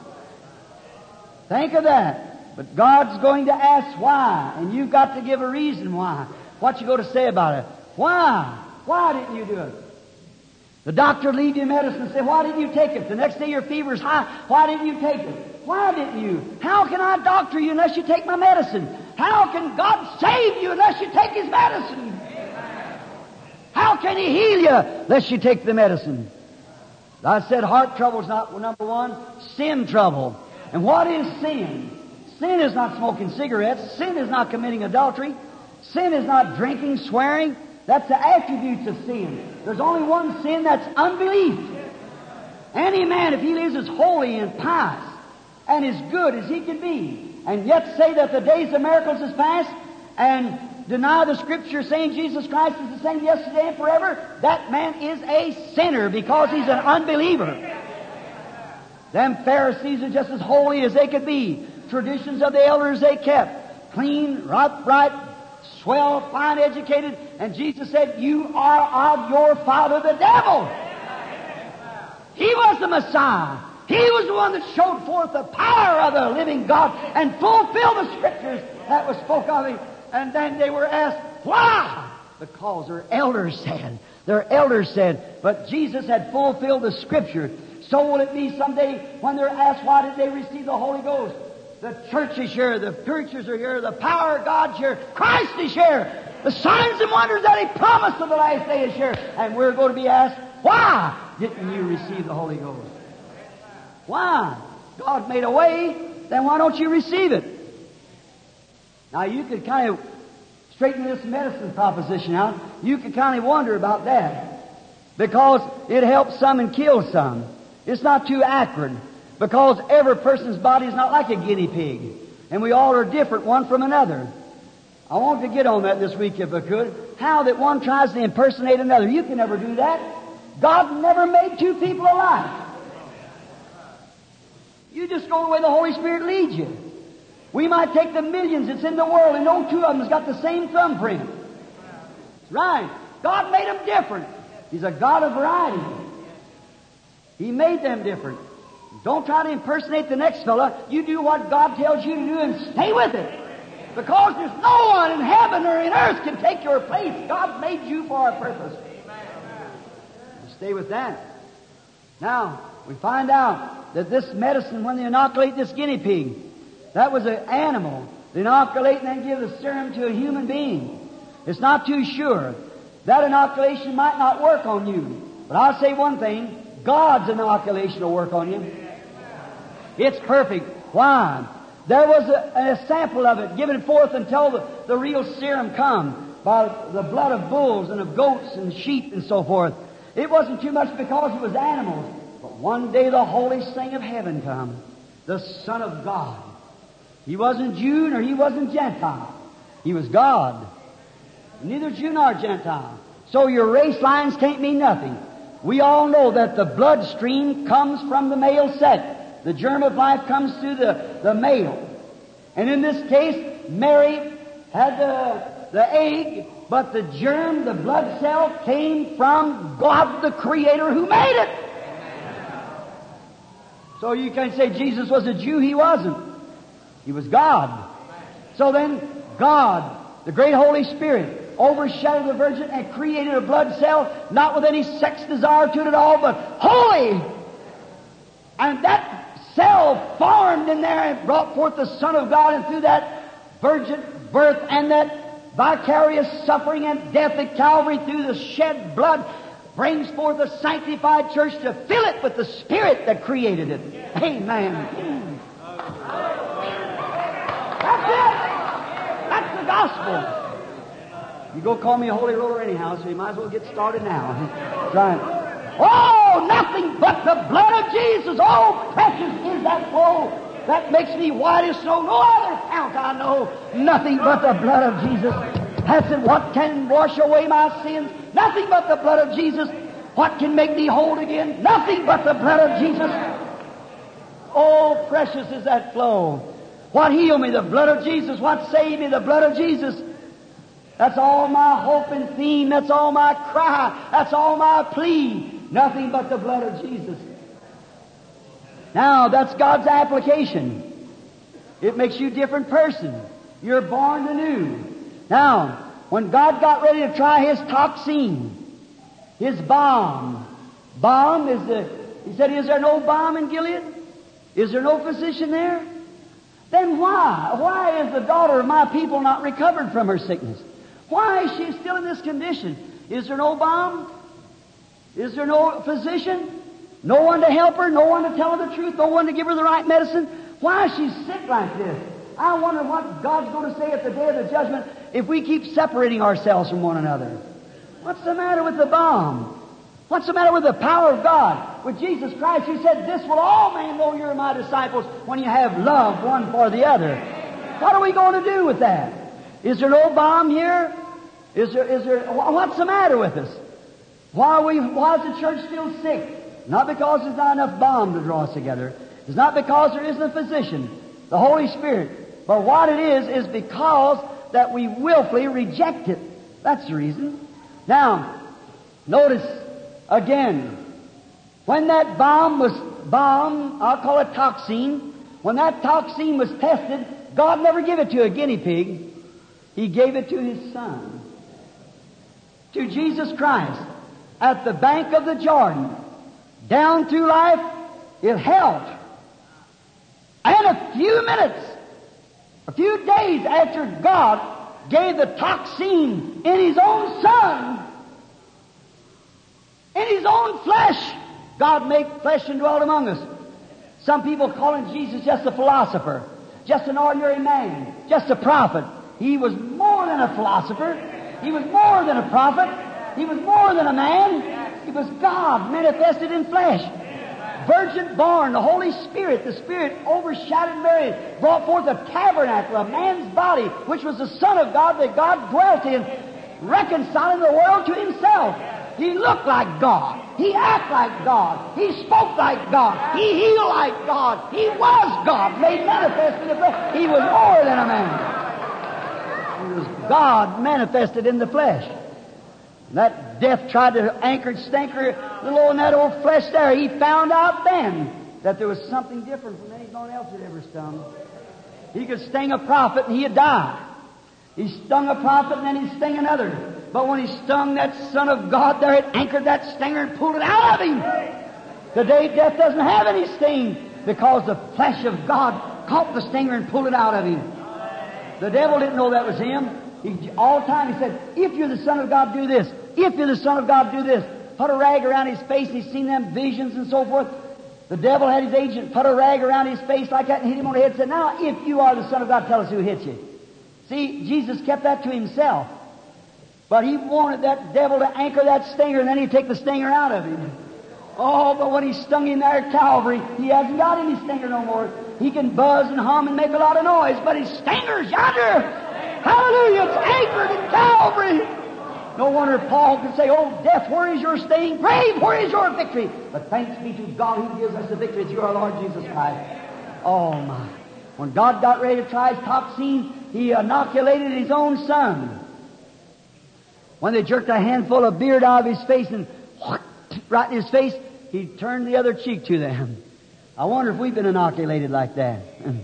Think of that. But God's going to ask why, and you've got to give a reason why. What you going to say about it? Why? Why didn't you do it? The doctor leave you medicine and say, why didn't you take it? The next day your fever's high. Why didn't you take it? Why didn't you? How can I doctor you unless you take my medicine? How can God save you unless you take His medicine? How can He heal you unless you take the medicine? I said heart trouble is not number one. Sin trouble. And what is sin? Sin is not smoking cigarettes. Sin is not committing adultery. Sin is not drinking, swearing. That's the attributes of sin. There's only one sin, that's unbelief. Any man, if he lives as holy and pious and as good as he can be, and yet say that the days of miracles is past, and deny the Scripture saying Jesus Christ is the same yesterday and forever, that man is a sinner because he's an unbeliever. Them Pharisees are just as holy as they could be. Traditions of the elders they kept. Clean, right, swell, fine educated. And Jesus said, you are of your father the devil. He was the Messiah. He was the one that showed forth the power of the living God and fulfilled the Scriptures that was spoke of Him. And then they were asked, why? Because their elders said. But Jesus had fulfilled the Scripture. So will it be someday when they're asked, why did they receive the Holy Ghost? The church is here, the preachers are here, the power of God's here, Christ is here. The signs and wonders that He promised in the last day is here. And we're going to be asked, why didn't you receive the Holy Ghost? Why? God made a way, then why don't you receive it? Now you could kind of straighten this medicine proposition out. You could kind of wonder about that. Because it helps some and kills some. It's not too accurate. Because every person's body is not like a guinea pig. And we all are different one from another. I want to get on that this week if I could. How that one tries to impersonate another. You can never do that. God never made two people alike. You just go the way the Holy Spirit leads you. We might take the millions that's in the world and no two of them has got the same thumbprint. Right. God made them different. He's a God of variety. He made them different. Don't try to impersonate the next fella. You do what God tells you to do and stay with it. Because there's no one in heaven or in earth can take your place. God made you for a purpose. Stay with that. Now, we find out that this medicine, when they inoculate this guinea pig, that was an animal. They inoculate and then give the serum to a human being. It's not too sure. That inoculation might not work on you. But I'll say one thing. God's inoculation will work on you. It's perfect. Why? There was a sample of it given forth until the real serum come by the blood of bulls and of goats and sheep and so forth. It wasn't too much because it was animals. But one day the holiest thing of heaven come. The Son of God. He wasn't Jew nor he wasn't Gentile. He was God. Neither Jew nor Gentile. So your race lines can't mean nothing. We all know that the bloodstream comes from the male sex. The germ of life comes through the male. And in this case, Mary had the egg, but the germ, the blood cell, came from God the Creator who made it. So you can't say Jesus was a Jew. He wasn't. He was God. So then, God, the great Holy Spirit, overshadowed the Virgin and created a blood cell, not with any sex desire to it at all, but holy. And that cell formed in there and brought forth the Son of God, and through that virgin birth and that vicarious suffering and death at Calvary through the shed blood brings forth a sanctified church to fill it with the Spirit that created it. Amen. That's it. That's the gospel. You go call me a holy roller anyhow, so you might as well get started now. Right. Oh, nothing but the blood of Jesus. Oh, precious is that flow that makes me white as snow. No other fount I know. Nothing but the blood of Jesus. That's it. What can wash away my sins? Nothing but the blood of Jesus. What can make me whole again? Nothing but the blood of Jesus. Oh, precious is that flow. What healed me? The blood of Jesus. What saved me? The blood of Jesus. That's all my hope and theme. That's all my cry. That's all my plea. Nothing but the blood of Jesus. Now, that's God's application. It makes you a different person. You're born anew. Now, when God got ready to try His toxin, His balm. He said, is there no balm in Gilead? Is there no physician there? Then why? Why is the daughter of my people not recovered from her sickness? Why is she still in this condition? Is there no balm? Is there no physician? No one to help her? No one to tell her the truth? No one to give her the right medicine? Why is she sick like this? I wonder what God's going to say at the day of the judgment if we keep separating ourselves from one another. What's the matter with the balm? What's the matter with the power of God? With Jesus Christ, He said, this will all men know you're my disciples when you have love one for the other. What are we going to do with that? Is there no balm here? Is there, what's the matter with us? Why is the church still sick? Not because there's not enough balm to draw us together. It's not because there isn't a physician, the Holy Spirit. But what it is because that we willfully reject it. That's the reason. Now, notice again, when that balm, I'll call it toxin, when that toxin was tested, God never gave it to a guinea pig. He gave it to His Son. To Jesus Christ. At the bank of the Jordan. Down through life, it helped. And a few minutes, a few days after God gave the toxin in His own Son, in His own flesh, God made flesh and dwelt among us. Some people calling Jesus just a philosopher, just an ordinary man, just a prophet. He was more than a philosopher. He was more than a prophet. He was more than a man. He was God manifested in flesh. Virgin born, the Holy Spirit, the Spirit overshadowed Mary, brought forth a tabernacle, a man's body, which was the Son of God that God dwelt in, reconciling the world to Himself. He looked like God. He acted like God. He spoke like God. He healed like God. He was God, made manifest in the flesh. He was more than a man. He was God manifested in the flesh. That death tried to anchor and stinker little old in that old flesh there. He found out then that there was something different from anyone else that ever stung. He could sting a prophet and he'd die. He stung a prophet and then he'd sting another. But when he stung that Son of God there, it anchored that stinger and pulled it out of him. Today death doesn't have any sting because the flesh of God caught the stinger and pulled it out of him. The devil didn't know that was him. All the time he said, if you're the Son of God, do this. If you're the Son of God, do this. Put a rag around his face, and he's seen them visions and so forth. The devil had his agent put a rag around his face like that and hit him on the head and said, now, if you are the Son of God, tell us who hit you. See, Jesus kept that to Himself. But He wanted that devil to anchor that stinger, and then He'd take the stinger out of him. Oh, but when He stung him there at Calvary, He hasn't got any stinger no more. He can buzz and hum and make a lot of noise, but His stinger's yonder. Hallelujah! It's anchored in Calvary. No wonder Paul could say, oh, death, where is your sting? Grave, where is your victory? But thanks be to God who gives us the victory through our Lord Jesus Christ. Oh, my. When God got ready to try His toxin, He inoculated His own Son. When they jerked a handful of beard out of His face and right in His face, He turned the other cheek to them. I wonder if we've been inoculated like that.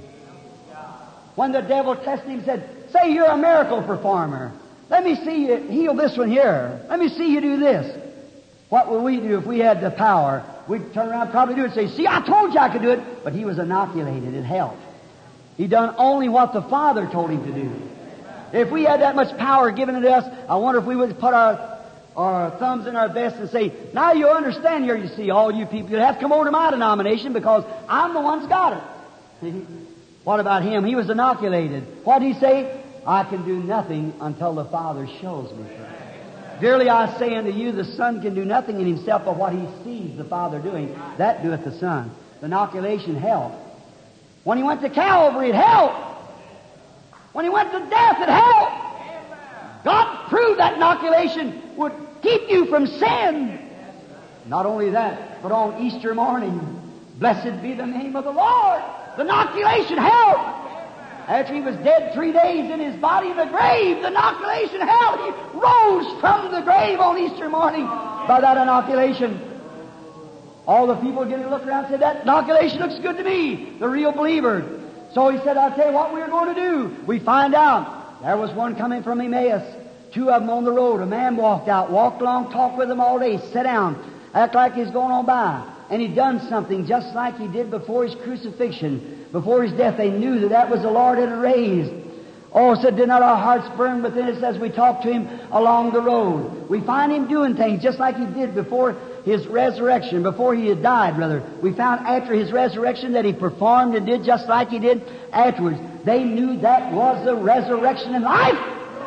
When the devil tested Him and said, say you're a miracle performer. Let me see you heal this one here. Let me see you do this. What would we do if we had the power? We'd turn around and probably do it and say, see, I told you I could do it. But He was inoculated. It helped. He done only what the Father told Him to do. If we had that much power given to us, I wonder if we would put our thumbs in our vest and say, now you understand here, you see, all you people, you have to come over to my denomination because I'm the one that's got it. What about Him? He was inoculated. What did He say? I can do nothing until the Father shows me. Verily I say unto you, the Son can do nothing in Himself but what He sees the Father doing. That doeth the Son. The inoculation helped. When He went to Calvary, it helped. When He went to death, it helped. God proved that inoculation would keep you from sin. Not only that, but on Easter morning, blessed be the name of the Lord. The inoculation helped. After he was dead 3 days in his body in the grave, the inoculation held. He rose from the grave on Easter morning by that inoculation. All the people getting to look around and said, that inoculation looks good to me, the real believer. So he said, I'll tell you what we're going to do. We find out. There was one coming from Emmaus. 2 of them on the road. A man walked out, walked along, talked with them all day, sat down, act like he's going on by. And he'd done something just like he did before his crucifixion, before his death. They knew that that was the Lord that had raised. Oh, said, did not our hearts burn within us as we talked to him along the road? We find him doing things just like he did before his resurrection, before he had died, rather. We found after his resurrection that he performed and did just like he did afterwards. They knew that was the resurrection and life.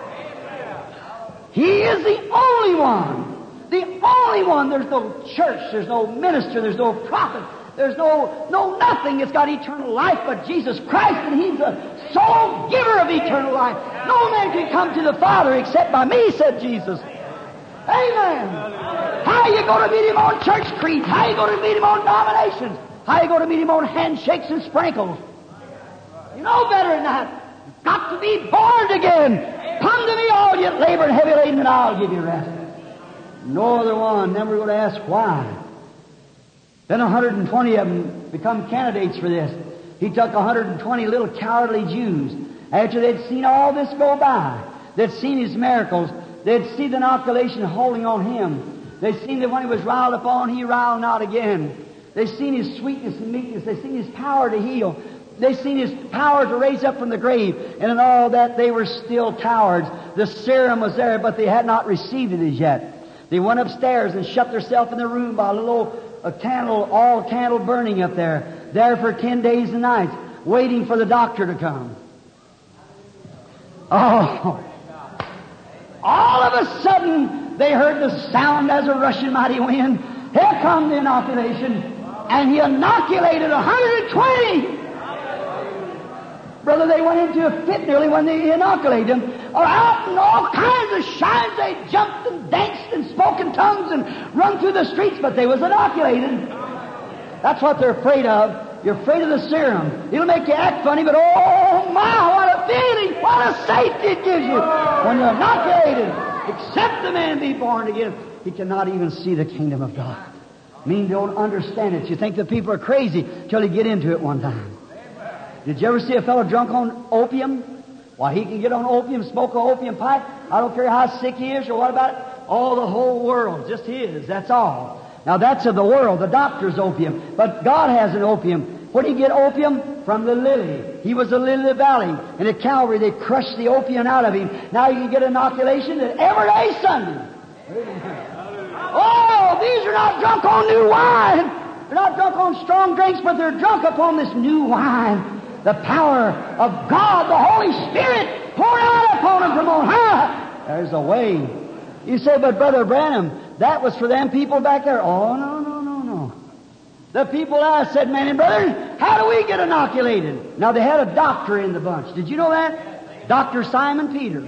He is the only one. The only one. There's no church, there's no minister, there's no prophet, there's no nothing that's got eternal life but Jesus Christ, and He's the sole giver of eternal life. No man can come to the Father except by me, said Jesus. Amen. How are you going to meet Him on church creeds? How are you going to meet Him on denominations? How are you going to meet Him on handshakes and sprinkles? You know better than that. You've got to be born again. Come to me, all you labor and heavy laden, and I'll give you rest. No other one. Then we're going to ask why. Then 120 of them become candidates for this. He took 120 little cowardly Jews. After they'd seen all this go by, they'd seen His miracles, they'd see the inoculation holding on Him. They'd seen that when He was riled upon, He riled not again. They'd seen His sweetness and meekness. They'd seen His power to heal. They'd seen His power to raise up from the grave. And in all that, they were still cowards. The serum was there, but they had not received it as yet. They went upstairs and shut themselves in their room by a little candle burning up there for 10 days and nights, waiting for the doctor to come. Oh! All of a sudden, they heard the sound as a rushing mighty wind. Here come the inoculation, and He inoculated 120. Brother, they went into a fit nearly when they inoculated them. Or out in all kinds of shines, they jumped and danced and spoke in tongues and run through the streets, but they was inoculated. That's what they're afraid of. You're afraid of the serum. It'll make you act funny, but oh my, what a feeling, what a safety it gives you when you're inoculated. Except the man be born again, he cannot even see the kingdom of God. I mean, don't understand it. You think the people are crazy till you get into it one time. Did you ever see a fellow drunk on opium? Why, he can get on opium, smoke an opium pipe. I don't care how sick he is or what about it. Oh, the whole world, just his, that's all. Now that's of the world, the doctor's opium. But God has an opium. Where did he get opium? From the lily. He was the lily of the valley. And at Calvary they crushed the opium out of him. Now you can get inoculation at every day Sunday. Oh, these are not drunk on new wine. They're not drunk on strong drinks, but they're drunk upon this new wine. The power of God, the Holy Spirit, poured out upon them from on high. There's a way. You say, but Brother Branham, that was for them people back there. Oh, no. The people I said, man and brother, how do we get inoculated? Now, they had a doctor in the bunch. Did you know that? Dr. Simon Peter.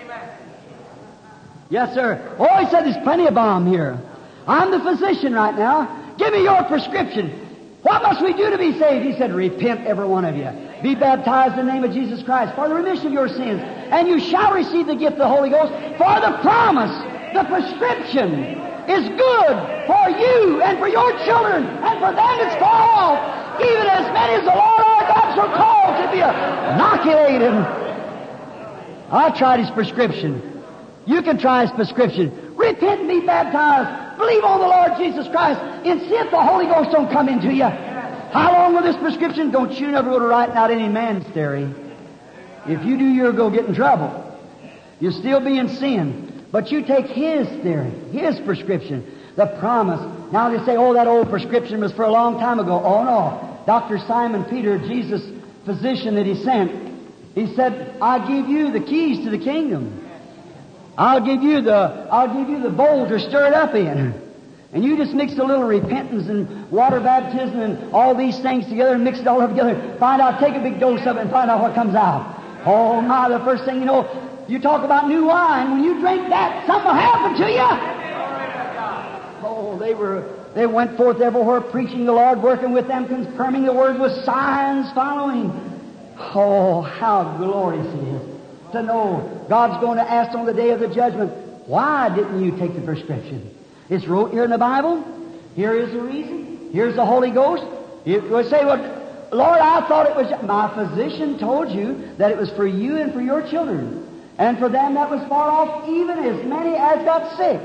Yes, sir. Oh, he said there's plenty of balm here. I'm the physician right now. Give me your prescription. What must we do to be saved? He said, repent, every one of you. Be baptized in the name of Jesus Christ for the remission of your sins. And you shall receive the gift of the Holy Ghost. For the promise, the prescription is good for you and for your children and for them that's far off. Even as many as the Lord our God shall call to be inoculated. I tried his prescription. You can try his prescription. Repent and be baptized. Believe on the Lord Jesus Christ and see if the Holy Ghost don't come into you. How long will this prescription? Don't you never go to writing out any man's theory. If you do, you'll go get in trouble. You'll still be in sin. But you take his theory, his prescription, the promise. Now they say, oh, that old prescription was for a long time ago. Oh, no. Dr. Simon Peter, Jesus' physician that he sent, he said, I give you the keys to the kingdom. I'll give you the bowl to stir it up in. And you just mix a little repentance and water baptism and all these things together and mix it all up together. Find out, take a big dose of it and find out what comes out. Oh my, the first thing you know, you talk about new wine. When you drink that, something will happen to you. Oh, they went forth everywhere preaching the Lord, working with them, confirming the word with signs following. Oh, how glorious it is to know God's going to ask on the day of the judgment, why didn't you take the prescription? It's wrote here in the Bible. Here is the reason. Here's the Holy Ghost. You would say, well, Lord, I thought it was... My physician told you that it was for you and for your children. And for them that was far off, even as many as got sick.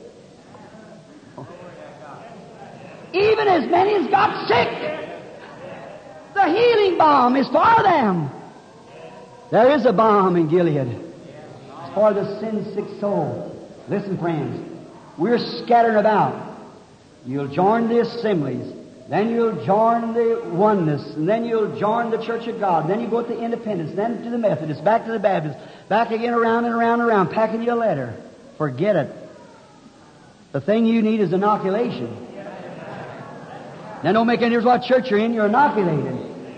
Even as many as got sick. The healing balm is for them. There is a balm in Gilead. It's for the sin-sick soul. Listen, friends. We're scattering about. You'll join the assemblies. Then you'll join the oneness. And then you'll join the Church of God. And then you go to the Independents. Then to the Methodists. Back to the Baptists. Back again around and around and around. Packing you a letter. Forget it. The thing you need is inoculation. Now don't make any difference what church you're in. You're inoculated.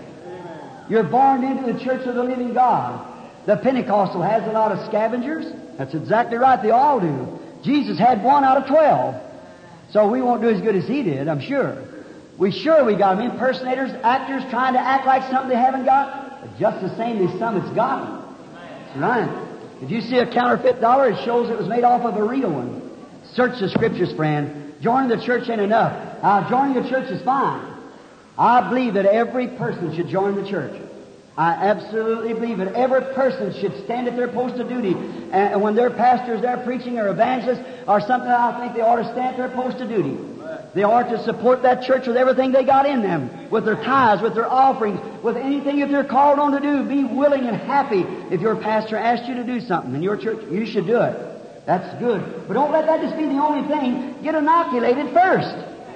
You're born into the Church of the Living God. The Pentecostal has a lot of scavengers. That's exactly right. They all do. Jesus had 1 out of 12. So we won't do as good as he did, I'm sure. We got them. Impersonators, actors trying to act like something they haven't got. But just the same, there's some that's got them. That's right. If you see a counterfeit dollar, it shows it was made off of a real one. Search the Scriptures, friend. Joining the church ain't enough. Now, joining the church is fine. I believe that every person should join the church. I absolutely believe that every person should stand at their post of duty. And when their pastors, they're preaching or evangelists or something, I think they ought to stand at their post of duty. They ought to support that church with everything they got in them, with their tithes, with their offerings, with anything that they're called on to do. Be willing and happy. If your pastor asks you to do something in your church, you should do it. That's good. But don't let that just be the only thing. Get inoculated first.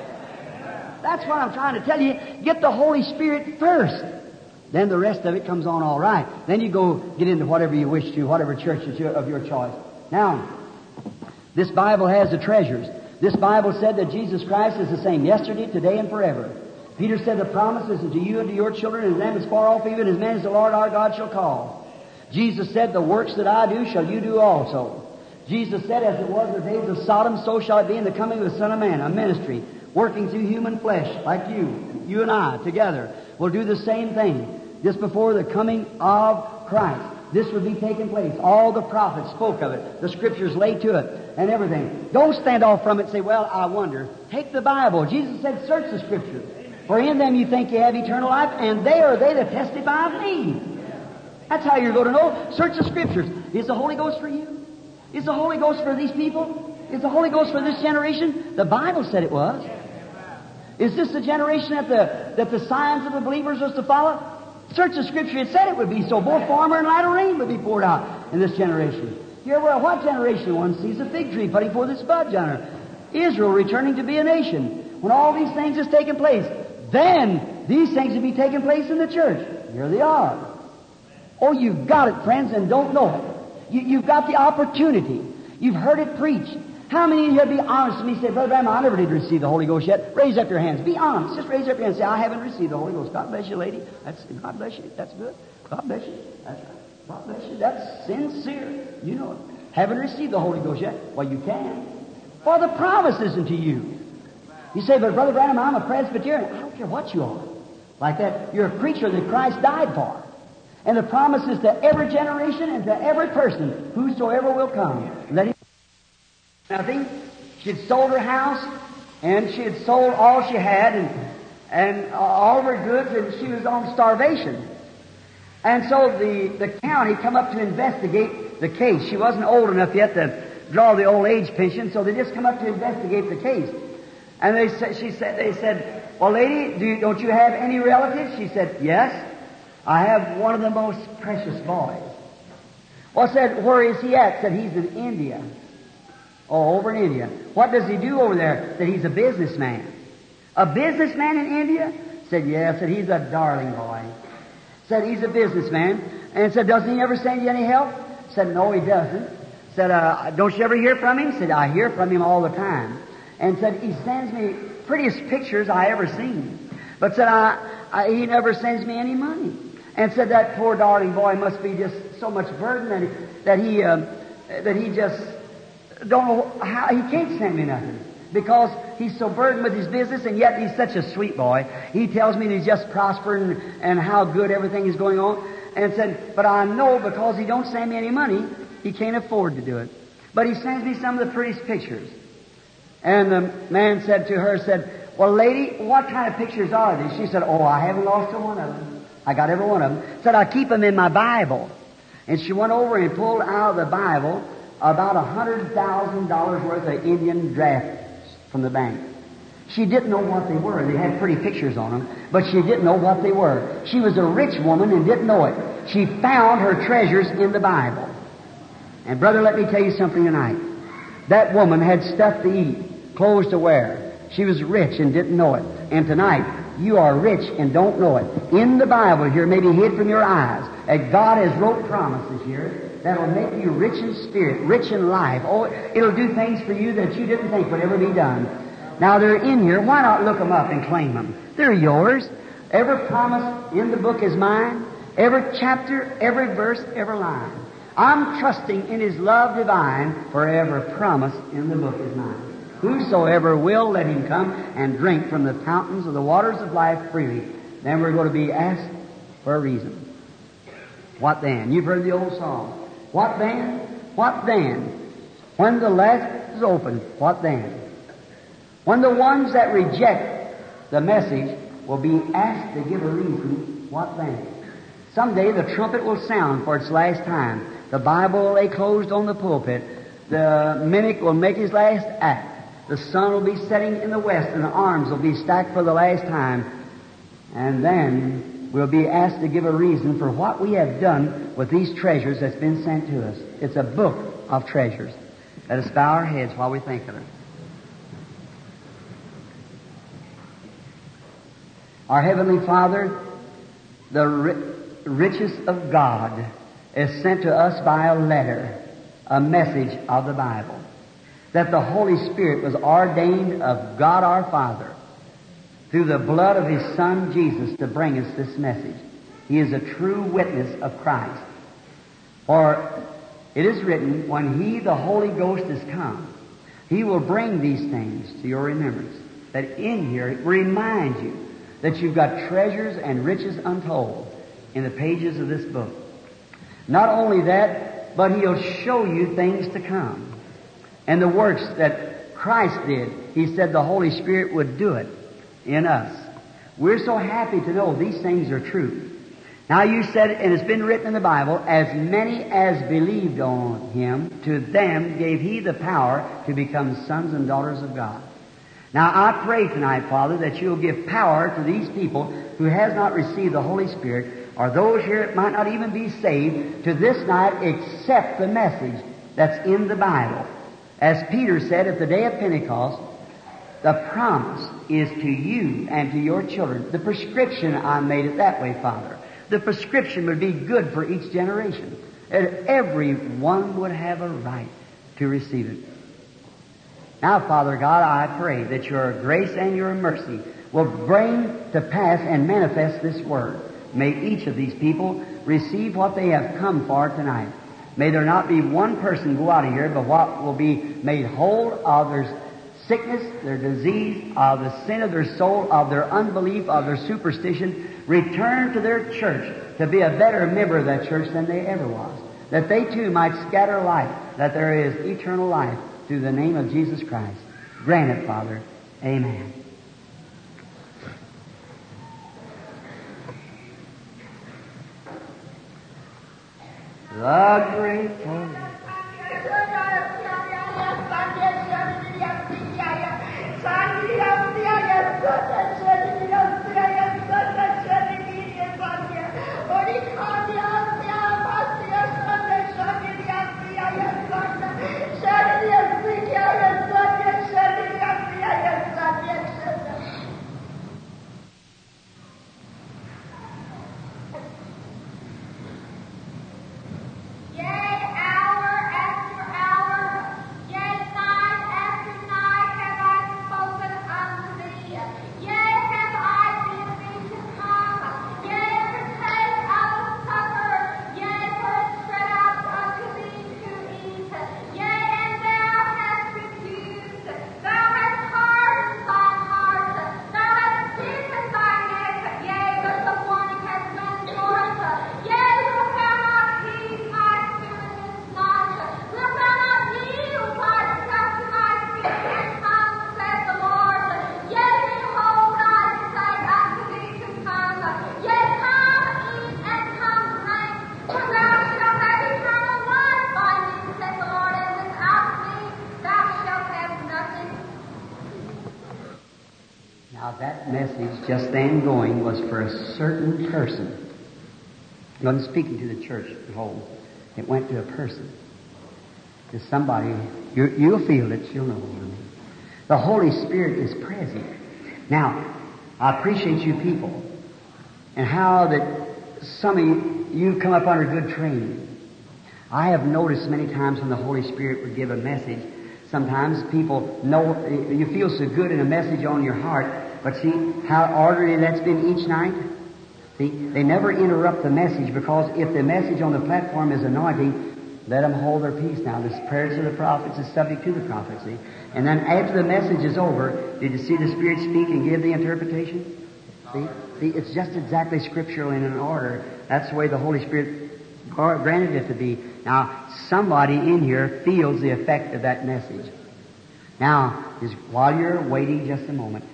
That's what I'm trying to tell you. Get the Holy Spirit first. Then the rest of it comes on all right. Then you go get into whatever you wish to, whatever church is of your choice. Now, this Bible has the treasures. This Bible said that Jesus Christ is the same yesterday, today, and forever. Peter said the promise is unto you and to your children, and them as far off, even as many as the Lord our God shall call. Jesus said, the works that I do shall you do also. Jesus said, as it was in the days of Sodom, so shall it be in the coming of the Son of Man, a ministry, working through human flesh, like you and I, together, will do the same thing. Just before the coming of Christ, this would be taking place. All the prophets spoke of it. The Scriptures lay to it and everything. Don't stand off from it and say, well, I wonder. Take the Bible. Jesus said, search the Scriptures. For in them you think you have eternal life, and they are they that testify of me. That's how you're going to know. Search the Scriptures. Is the Holy Ghost for you? Is the Holy Ghost for these people? Is the Holy Ghost for this generation? The Bible said it was. Is this the generation that the signs of the believers was to follow? Search the Scripture. It said it would be so. Both former and latter rain would be poured out in this generation. Here, well, what generation? One sees a fig tree putting forth its buds on her. Israel returning to be a nation. When all these things has taken place, then these things will be taking place in the church. Here they are. Oh, you've got it, friends, and don't know it. You've got the opportunity. You've heard it preached. How many of you be honest with me? Say, Brother Branham, I never did receive the Holy Ghost yet. Raise up your hands. Be honest. Just raise up your hands and say, I haven't received the Holy Ghost. God bless you, lady. God bless you. That's good. God bless you. That's right. God bless you. That's sincere. You know it. Haven't received the Holy Ghost yet? Well, you can. For the promise isn't to you. You say, but Brother Branham, I'm a Presbyterian. I don't care what you are. Like that. You're a creature that Christ died for. And the promise is to every generation and to every person, whosoever will come. Let him nothing. She had sold her house, and she had sold all she had, and all of her goods, and she was on starvation. And so the county come up to investigate the case. She wasn't old enough yet to draw the old age pension, so they just come up to investigate the case. And they said, well, lady, don't you have any relatives? She said, yes, I have one of the most precious boys. Well, said, where is he at? Said, he's in India. Oh, over in India. What does he do over there? Said, he's a businessman. A businessman in India? Said, yeah. Said, he's a darling boy. Said, he's a businessman. And said, doesn't he ever send you any help? Said, no, he doesn't. Said, don't you ever hear from him? Said, I hear from him all the time. And said, he sends me prettiest pictures I ever seen. But said, he never sends me any money. And said, that poor darling boy must be just so much burden that he just don't know how, he can't send me nothing. because he's so burdened with his business, and yet he's such a sweet boy. He tells me that he's just prospering and how good everything is going on. And said, but I know because he don't send me any money, he can't afford to do it. But he sends me some of the prettiest pictures. And the man said to her, said, well, lady, what kind of pictures are these? She said, oh, I haven't lost a one of them. I got every one of them. Said, I keep them in my Bible. And she went over and pulled out of the Bible about $100,000 worth of Indian drafts from the bank. She didn't know what they were. They had pretty pictures on them, but she didn't know what they were. She was a rich woman and didn't know it. She found her treasures in the Bible. And brother, let me tell you something tonight. That woman had stuff to eat, clothes to wear. She was rich and didn't know it. And tonight, you are rich and don't know it. In the Bible here, maybe hid from your eyes, that God has wrote promises here that'll make you rich in spirit, rich in life. Oh, it'll do things for you that you didn't think would ever be done. Now, they're in here. Why not look them up and claim them? They're yours. Every promise in the book is mine. Every chapter, every verse, every line. I'm trusting in His love divine, for every promise in the book is mine. Whosoever will, let him come and drink from the fountains of the waters of life freely. Then we're going to be asked for a reason. What then? You've heard the old song. What then? What then? When the latch is open, what then? When the ones that reject the message will be asked to give a reason, what then? Someday the trumpet will sound for its last time. The Bible will lay closed on the pulpit. The mimic will make his last act. The sun will be setting in the west, and the arms will be stacked for the last time. And then we'll be asked to give a reason for what we have done with these treasures that's been sent to us. It's a book of treasures. Let us bow our heads while we think of it. Our Heavenly Father, the riches of God is sent to us by a letter, a message of the Bible, that the Holy Spirit was ordained of God our Father through the blood of His Son Jesus to bring us this message. He is a true witness of Christ. For it is written, when He, the Holy Ghost, is come, He will bring these things to your remembrance. That in here it reminds you that you've got treasures and riches untold in the pages of this book. Not only that, but He'll show you things to come. And the works that Christ did, He said the Holy Spirit would do it in us. We're so happy to know these things are true. Now you said, and it's been written in the Bible, as many as believed on Him, to them gave He the power to become sons and daughters of God. Now I pray tonight, Father, that You'll give power to these people who has not received the Holy Spirit, or those here that might not even be saved, to this night accept the message that's in the Bible. As Peter said at the day of Pentecost, the promise is to you and to your children. The prescription, I made it that way, Father. The prescription would be good for each generation. And everyone would have a right to receive it. Now, Father God, I pray that Your grace and Your mercy will bring to pass and manifest this Word. May each of these people receive what they have come for tonight. May there not be one person go out of here, but what will be made whole of their sickness, their disease, of the sin of their soul, of their unbelief, of their superstition, return to their church to be a better member of that church than they ever was. That they too might scatter light, that there is eternal life through the name of Jesus Christ. Grant it, Father. Amen. The grateful. Yea, That message just then going was for a certain person. It wasn't speaking to the church as a whole. It went to a person. To somebody. You'll feel it. You'll know what I mean. The Holy Spirit is present. Now, I appreciate you people and how that some of you come up under good training. I have noticed many times when the Holy Spirit would give a message, sometimes people know, you feel so good in a message on your heart, but see how orderly that's been each night? See, they never interrupt the message, because if the message on the platform is anointing, let them hold their peace now. The prayers of the prophets is subject to the prophecy. And then after the message is over, did you see the Spirit speak and give the interpretation? See, it's just exactly scriptural in an order. That's the way the Holy Spirit granted it to be. Now, somebody in here feels the effect of that message. Now, while you're waiting just a moment,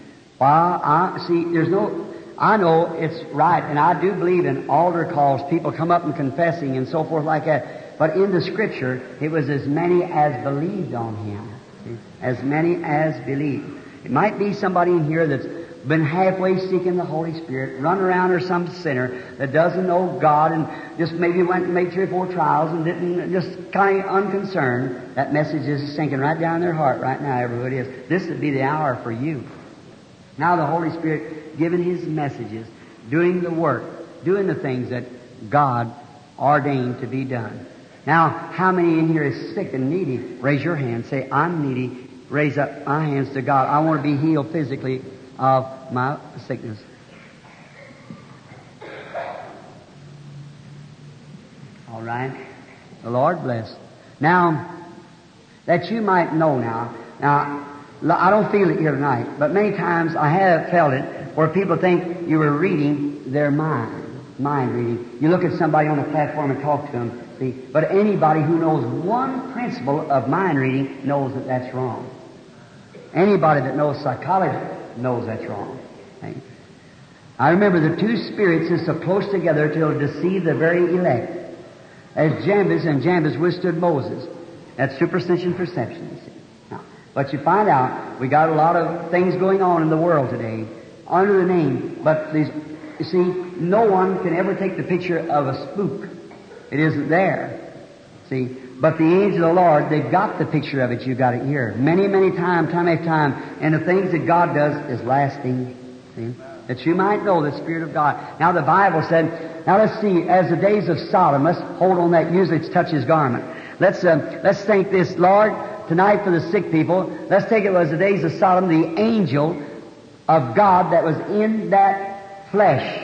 I know it's right, and I do believe in altar calls, people come up and confessing and so forth like that. But in the Scripture, it was as many as believed on Him. See? As many as believed. It might be somebody in here that's been halfway seeking the Holy Spirit, run around, or some sinner that doesn't know God and just maybe went and made 3 or 4 trials and didn't, just kind of unconcerned. That message is sinking right down their heart right now, everybody is. This would be the hour for you. Now the Holy Spirit giving His messages, doing the work, doing the things that God ordained to be done. Now, how many in here is sick and needy? Raise your hand. Say, I'm needy. Raise up my hands to God. I want to be healed physically of my sickness. All right. The Lord bless. Now, that you might know now, I don't feel it here tonight, but many times I have felt it where people think you were reading their mind reading. You look at somebody on the platform and talk to them, see, but anybody who knows one principle of mind reading knows that that's wrong. Anybody that knows psychology knows that's wrong. See? I remember the 2 spirits is so close together till deceive the very elect. As Jambres withstood Moses. That's superstition perception, you see. Now, but you find out we got a lot of things going on in the world today under the name, but these, you see, no one can ever take the picture of a spook. It isn't there. See, but the angel of the Lord, they've got the picture of it. You got it here. Many, many times, time after time. And the things that God does is lasting. See? That you might know the Spirit of God. Now the Bible said, now let's see, as the days of Sodom, let's hold on that, usually it's touch His garment. Let's think this, Lord, tonight for the sick people, let's take it as the days of Sodom, the angel of God that was in that flesh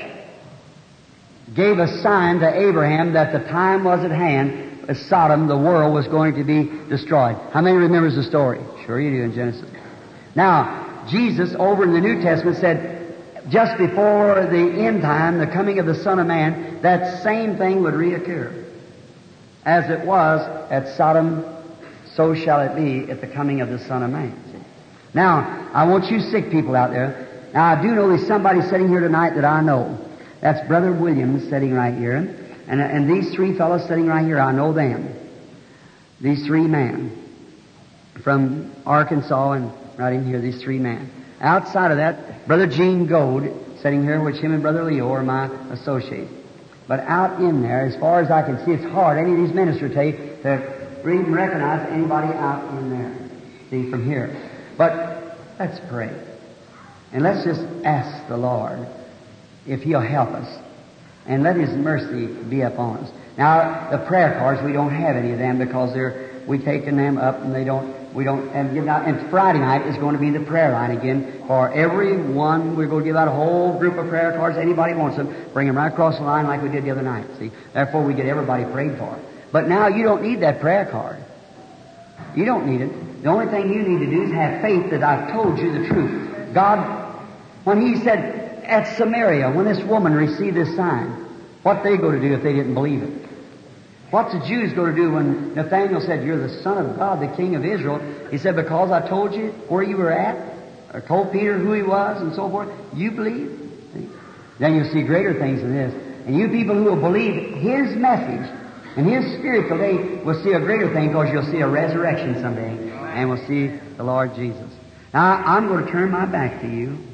gave a sign to Abraham that the time was at hand, as Sodom, the world, was going to be destroyed. How many remembers the story? Sure you do in Genesis. Now, Jesus over in the New Testament said, just before the end time, the coming of the Son of Man, that same thing would reoccur. As it was at Sodom, so shall it be at the coming of the Son of Man. See? Now, I want you sick people out there. Now, I do know there's somebody sitting here tonight that I know. That's Brother Williams sitting right here. And these 3 fellows sitting right here, I know them. These 3 men from Arkansas and right in here, these 3 men. Outside of that, Brother Gene Gold sitting here, which him and Brother Leo are my associates. But out in there, as far as I can see, it's hard, any of these ministers take, to even recognize anybody out in there. See, from here. But let's pray. And let's just ask the Lord if He'll help us. And let His mercy be upon us. Now, the prayer cards, we don't have any of them because we've taken them up and we don't, and Friday night is going to be the prayer line again. For every one, we're going to give out a whole group of prayer cards. Anybody wants them, bring them right across the line like we did the other night. See? Therefore, we get everybody prayed for. But now you don't need that prayer card. You don't need it. The only thing you need to do is have faith that I've told you the truth. God, when He said at Samaria, when this woman received this sign, what they go to do if they didn't believe it? What's the Jews going to do when Nathanael said, you're the Son of God, the King of Israel? He said, because I told you where you were at, or told Peter who he was, and so forth, you believe? See? Then you'll see greater things than this. And you people who will believe His message and His Spirit today will see a greater thing, because you'll see a resurrection someday, and we'll see the Lord Jesus. Now, I'm going to turn my back to you.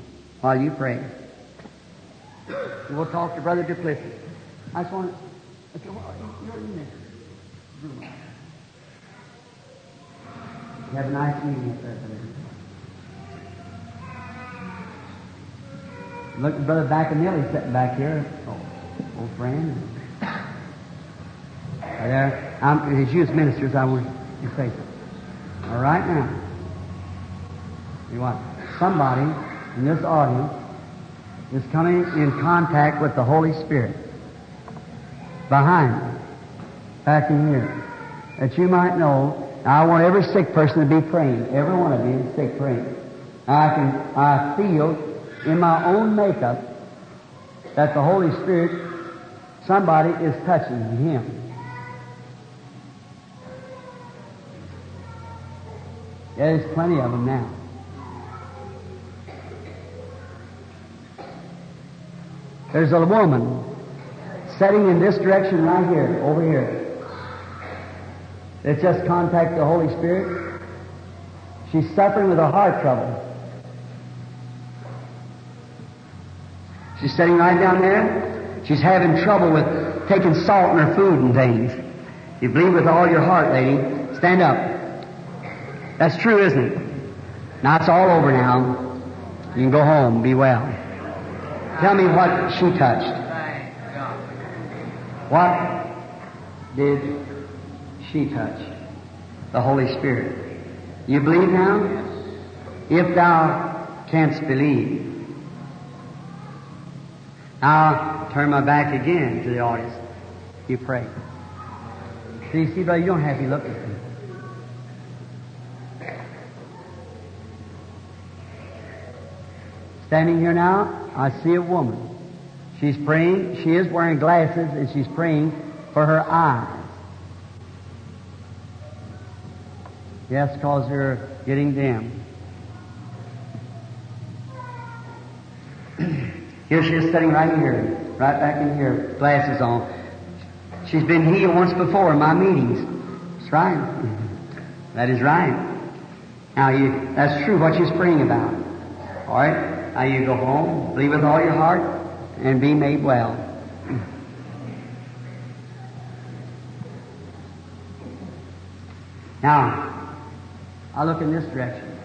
while you pray. We'll talk to Brother Duplessis. I just want to... You're in this room. You have a nice meeting up there, brother. Look at Brother Bacanelli sitting back here. Oh, old friend. There. As you as ministers, I want you to say something. All right now. You want somebody in this audience is coming in contact with the Holy Spirit behind you, back in here, that you might know. Now, I want every sick person to be praying. Every one of you is sick praying. I feel in my own makeup that the Holy Spirit, somebody is touching him. There's plenty of them now. There's a woman sitting in this direction right here, over here, that just contacted the Holy Spirit. She's suffering with a heart trouble. She's sitting right down there. She's having trouble with taking salt in her food and things. You believe with all your heart, lady. Stand up. That's true, isn't it? Now it's all over now. You can go home, be well. Tell me what she touched. What did she touch? The Holy Spirit. You believe now? If thou canst believe. Now turn my back again to the audience. You pray. See, brother, you don't have to look at me. Standing here now, I see a woman. She's praying. She is wearing glasses, and she's praying for her eyes. Yes, because they're getting dim. Here she is sitting right here, right back in here, glasses on. She's been healed once before in my meetings. That's right. That is right. Now, that's true what she's praying about. All right? Now you go home, believe with all your heart, and be made well. Now, I look in this direction.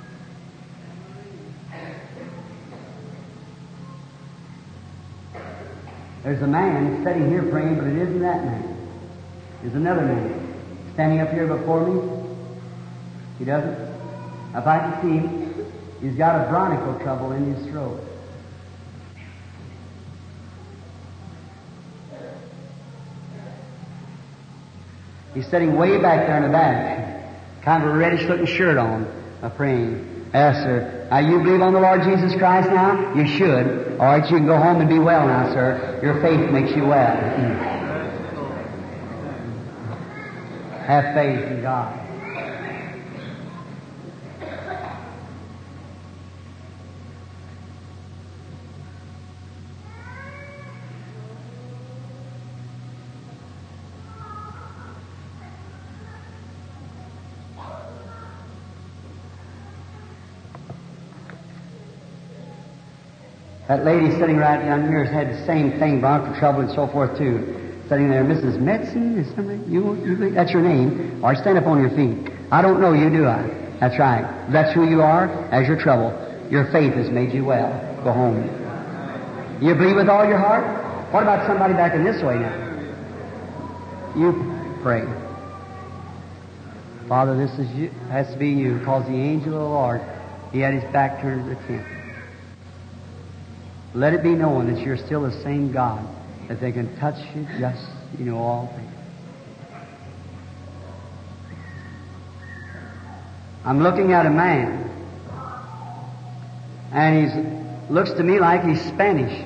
There's a man sitting here praying, but it isn't that man. There's another man standing up here before me. He doesn't. If I can see him, he's got a bronchial trouble in his throat. He's sitting way back there in the back, kind of a reddish-looking shirt on, praying. Yes, sir. Now, you believe on the Lord Jesus Christ now? You should. All right, you can go home and be well now, sir. Your faith makes you well. Have faith in God. That lady sitting right down here has had the same thing, bronchial trouble and so forth too. Sitting there, Mrs. Metzen, is somebody? You, that's your name. Or stand up on your feet. I don't know you, do I? That's right. That's who you are. That's your trouble. Your faith has made you well. Go home. You believe with all your heart? What about somebody back in this way now? You pray. Father, this is you. Has to be you, because the angel of the Lord, he had his back turned to the tent. Let it be known that you're still the same God, that they can touch you just, you know, all things. I'm looking at a man, and he looks to me like he's Spanish.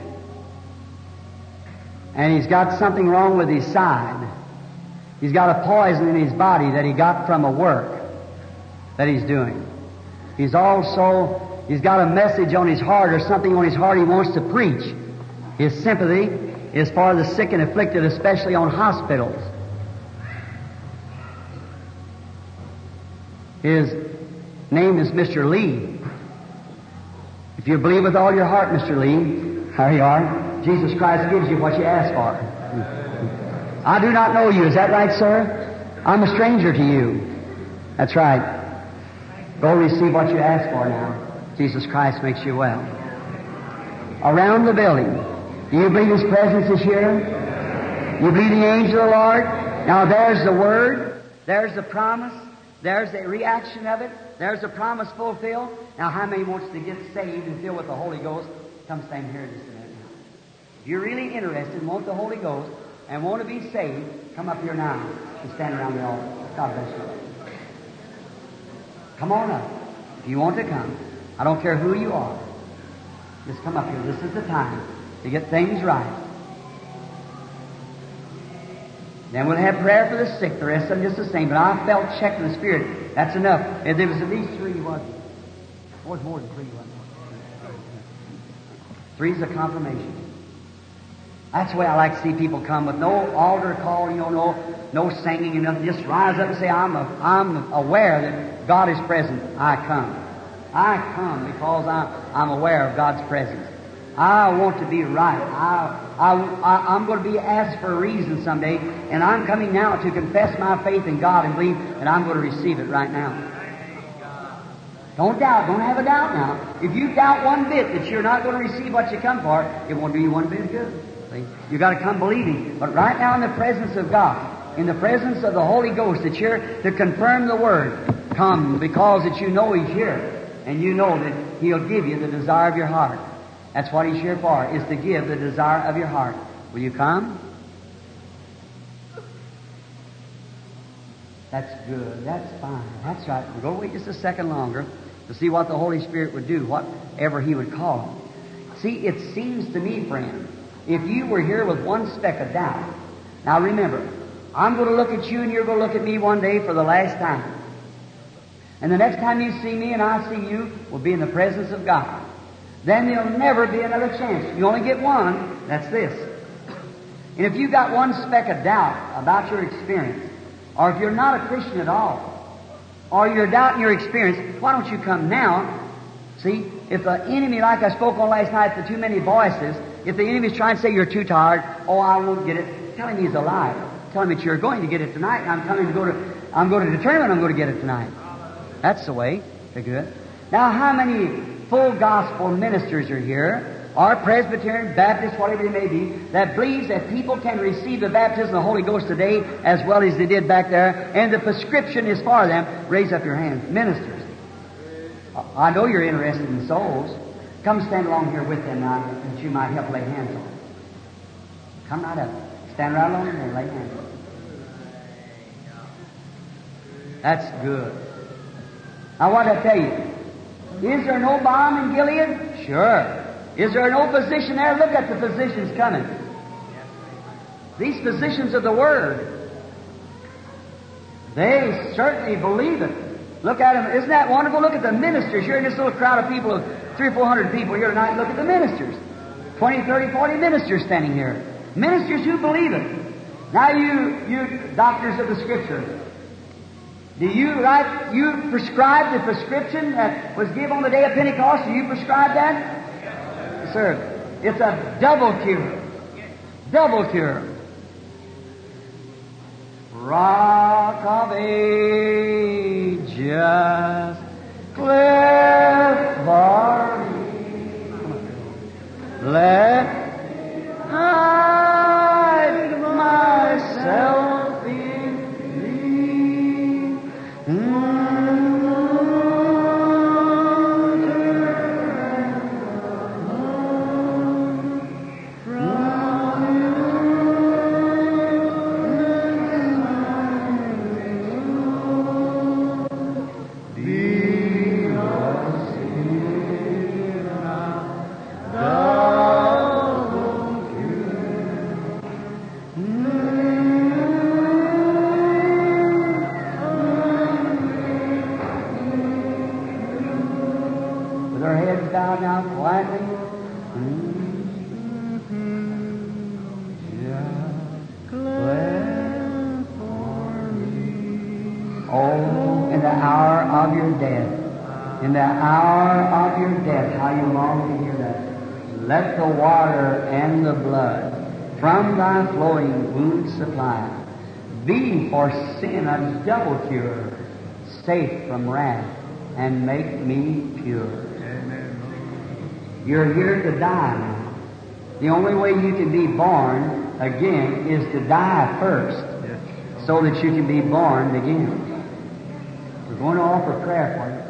And he's got something wrong with his side. He's got a poison in his body that he got from a work that he's doing. He's got a message on his heart or something on his heart he wants to preach. His sympathy is for the sick and afflicted, especially on hospitals. His name is Mr. Lee. If you believe with all your heart, Mr. Lee, here you are. Jesus Christ gives you what you ask for. I do not know you. Is that right, sir? I'm a stranger to you. That's right. Go receive what you ask for now. Jesus Christ makes you well. Around the building, do you believe His presence is here? You believe the angel of the Lord? Now there's the Word. There's the promise. There's the reaction of it. There's the promise fulfilled. Now how many wants to get saved and filled with the Holy Ghost? Come stand here just a minute now. If you're really interested and want the Holy Ghost and want to be saved, come up here now and stand around the altar. God bless you. Come on up. If you want to come. I don't care who you are. Just come up here. This is the time to get things right. Then we'll have prayer for the sick. The rest of them just the same. But I felt check in the Spirit. That's enough. If there was at least three, wasn't it? Or was more than three, wasn't it? Three's a confirmation. That's the way I like to see people come with no altar call, no singing and nothing. Just rise up and say, I'm aware that God is present. I come. I come because I'm aware of God's presence. I want to be right. I'm going to be asked for a reason someday, and I'm coming now to confess my faith in God and believe that I'm going to receive it right now. Don't doubt. Don't have a doubt now. If you doubt one bit that you're not going to receive what you come for, it won't do you one bit good. See? You've got to come believing. But right now in the presence of God, in the presence of the Holy Ghost that's here to confirm the Word, come because that you know He's here. And you know that He'll give you the desire of your heart. That's what He's here for, is to give the desire of your heart. Will you come? That's good. That's fine. That's right. We'll go wait just a second longer to see what the Holy Spirit would do, whatever He would call. See, it seems to me, friend, if you were here with one speck of doubt. Now remember, I'm going to look at you and you're going to look at me one day for the last time. And the next time you see me and I see you, we'll be in the presence of God. Then there'll never be another chance. You only get one. That's this. And if you've got one speck of doubt about your experience, or if you're not a Christian at all, or you're doubting your experience, why don't you come now? See, if the enemy, like I spoke on last night, the too many voices, if the enemy's trying to say you're too tired, oh, I won't get it, tell him he's a liar. Tell him that you're going to get it tonight, and I'm going to determine I'm going to get it tonight. That's the way. Very good. Now, how many full gospel ministers are here, or Presbyterian, Baptist, whatever they may be, that believes that people can receive the baptism of the Holy Ghost today as well as they did back there, and the prescription is for them? Raise up your hands. Ministers. I know you're interested in souls. Come stand along here with them now, that you might help lay hands on them. Come right up. Stand right along there and lay hands on them. That's good. Now what did I tell you? Is there no balm in Gilead? Sure. Is there no physician there? Look at the physicians coming. These physicians of the Word, they certainly believe it. Look at them. Isn't that wonderful? Look at the ministers. You're in this little crowd of people, of 300 or 400 people here tonight. Look at the ministers. 20, 30, 40 ministers standing here. Ministers who believe it. Now you doctors of the Scripture, do you prescribe the prescription that was given on the day of Pentecost? Do you prescribe that? Yes, sir. It's a double cure. Double cure. Rock of Ages, cleft for me, let hide myself in Thee. In the hour of your death, how you long to hear that. Let the water and the blood from thy flowing wounds supply. Be for sin a double cure, safe from wrath, and make me pure. Amen. You're here to die now. The only way you can be born again is to die first, so that you can be born again. We're going to offer prayer for you.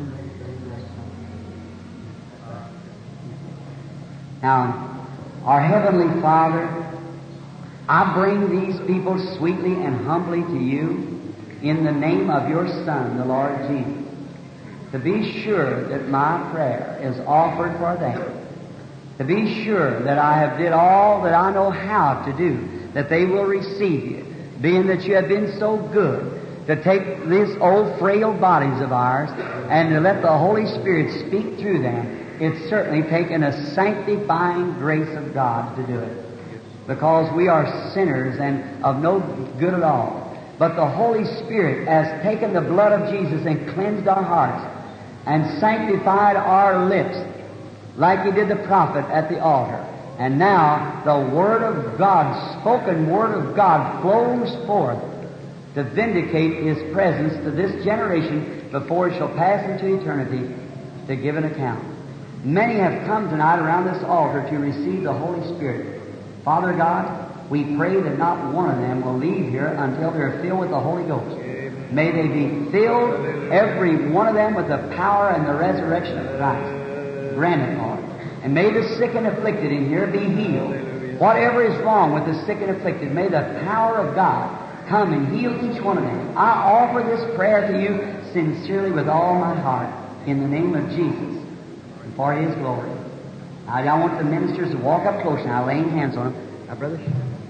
Now, our Heavenly Father, I bring these people sweetly and humbly to you in the name of your Son, the Lord Jesus, to be sure that my prayer is offered for them, to be sure that I have did all that I know how to do, that they will receive you, being that you have been so good to take these old frail bodies of ours and to let the Holy Spirit speak through them. It's certainly taken a sanctifying grace of God to do it, because we are sinners and of no good at all. But the Holy Spirit has taken the blood of Jesus and cleansed our hearts and sanctified our lips like He did the prophet at the altar. And now the Word of God, spoken Word of God, flows forth to vindicate His presence to this generation before it shall pass into eternity to give an account. Many have come tonight around this altar to receive the Holy Spirit. Father God, we pray that not one of them will leave here until they're filled with the Holy Ghost. May they be filled, every one of them, with the power and the resurrection of Christ. Grant it, Lord. And may the sick and afflicted in here be healed. Whatever is wrong with the sick and afflicted, may the power of God come and heal each one of them. I offer this prayer to you sincerely with all my heart, in the name of Jesus, and for His glory. Now, I want the ministers to walk up close now, laying hands on them. Now, Brother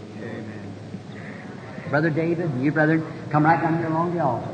Brother David, you, brother, come right down here along the altar.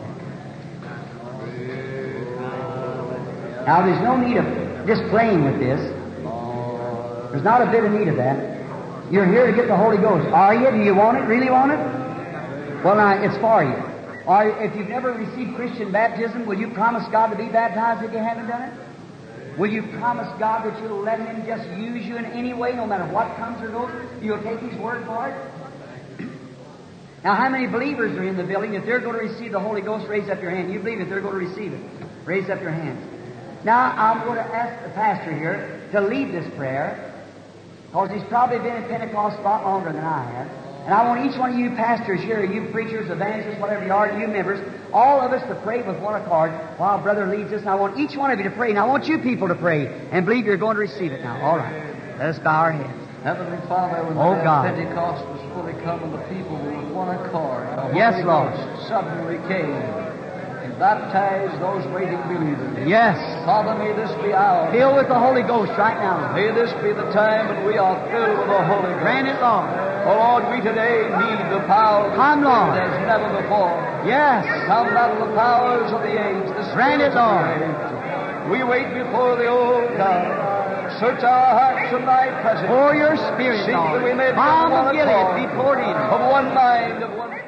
Now, there's no need of just playing with this. There's not a bit of need of that. You're here to get the Holy Ghost. Are you? Do you want it? Really want it? Well, now, it's for you. Or if you've never received Christian baptism, will you promise God to be baptized if you haven't done it? Will you promise God that you'll let Him just use you in any way, no matter what comes or goes? You'll take His word for it? Now, how many believers are in the building? If they're going to receive the Holy Ghost, raise up your hand. You believe it, they're going to receive it. Raise up your hands. Now, I'm going to ask the pastor here to lead this prayer, because he's probably been in Pentecost a lot longer than I have. And I want each one of you pastors here, you preachers, evangelists, whatever you are, you members, all of us to pray with one accord while Brother leads us. And I want each one of you to pray. And I want you people to pray and believe you're going to receive it now. All right. Let us bow our heads. Heavenly Father, when Pentecost was fully come and the people were with one accord, the yes, Holy Lord. Ghost suddenly came and baptized those waiting believers. Yes. Father, may this be ours. Filled with the Holy Ghost right now. May this be the time when we are filled with the Holy Ghost. Grant it, Lord. Oh Lord, we today need the power of the Come, Lord. Spirit as never before. Yes. Come, not the powers of the age, the Grant it, spirits of the Lord. age. We wait before the old God. Search our hearts in Thy presence. Pour your Spirit, Seek Lord. that we may be Balm of one of Gilead accord, be poured in. of one mind, of one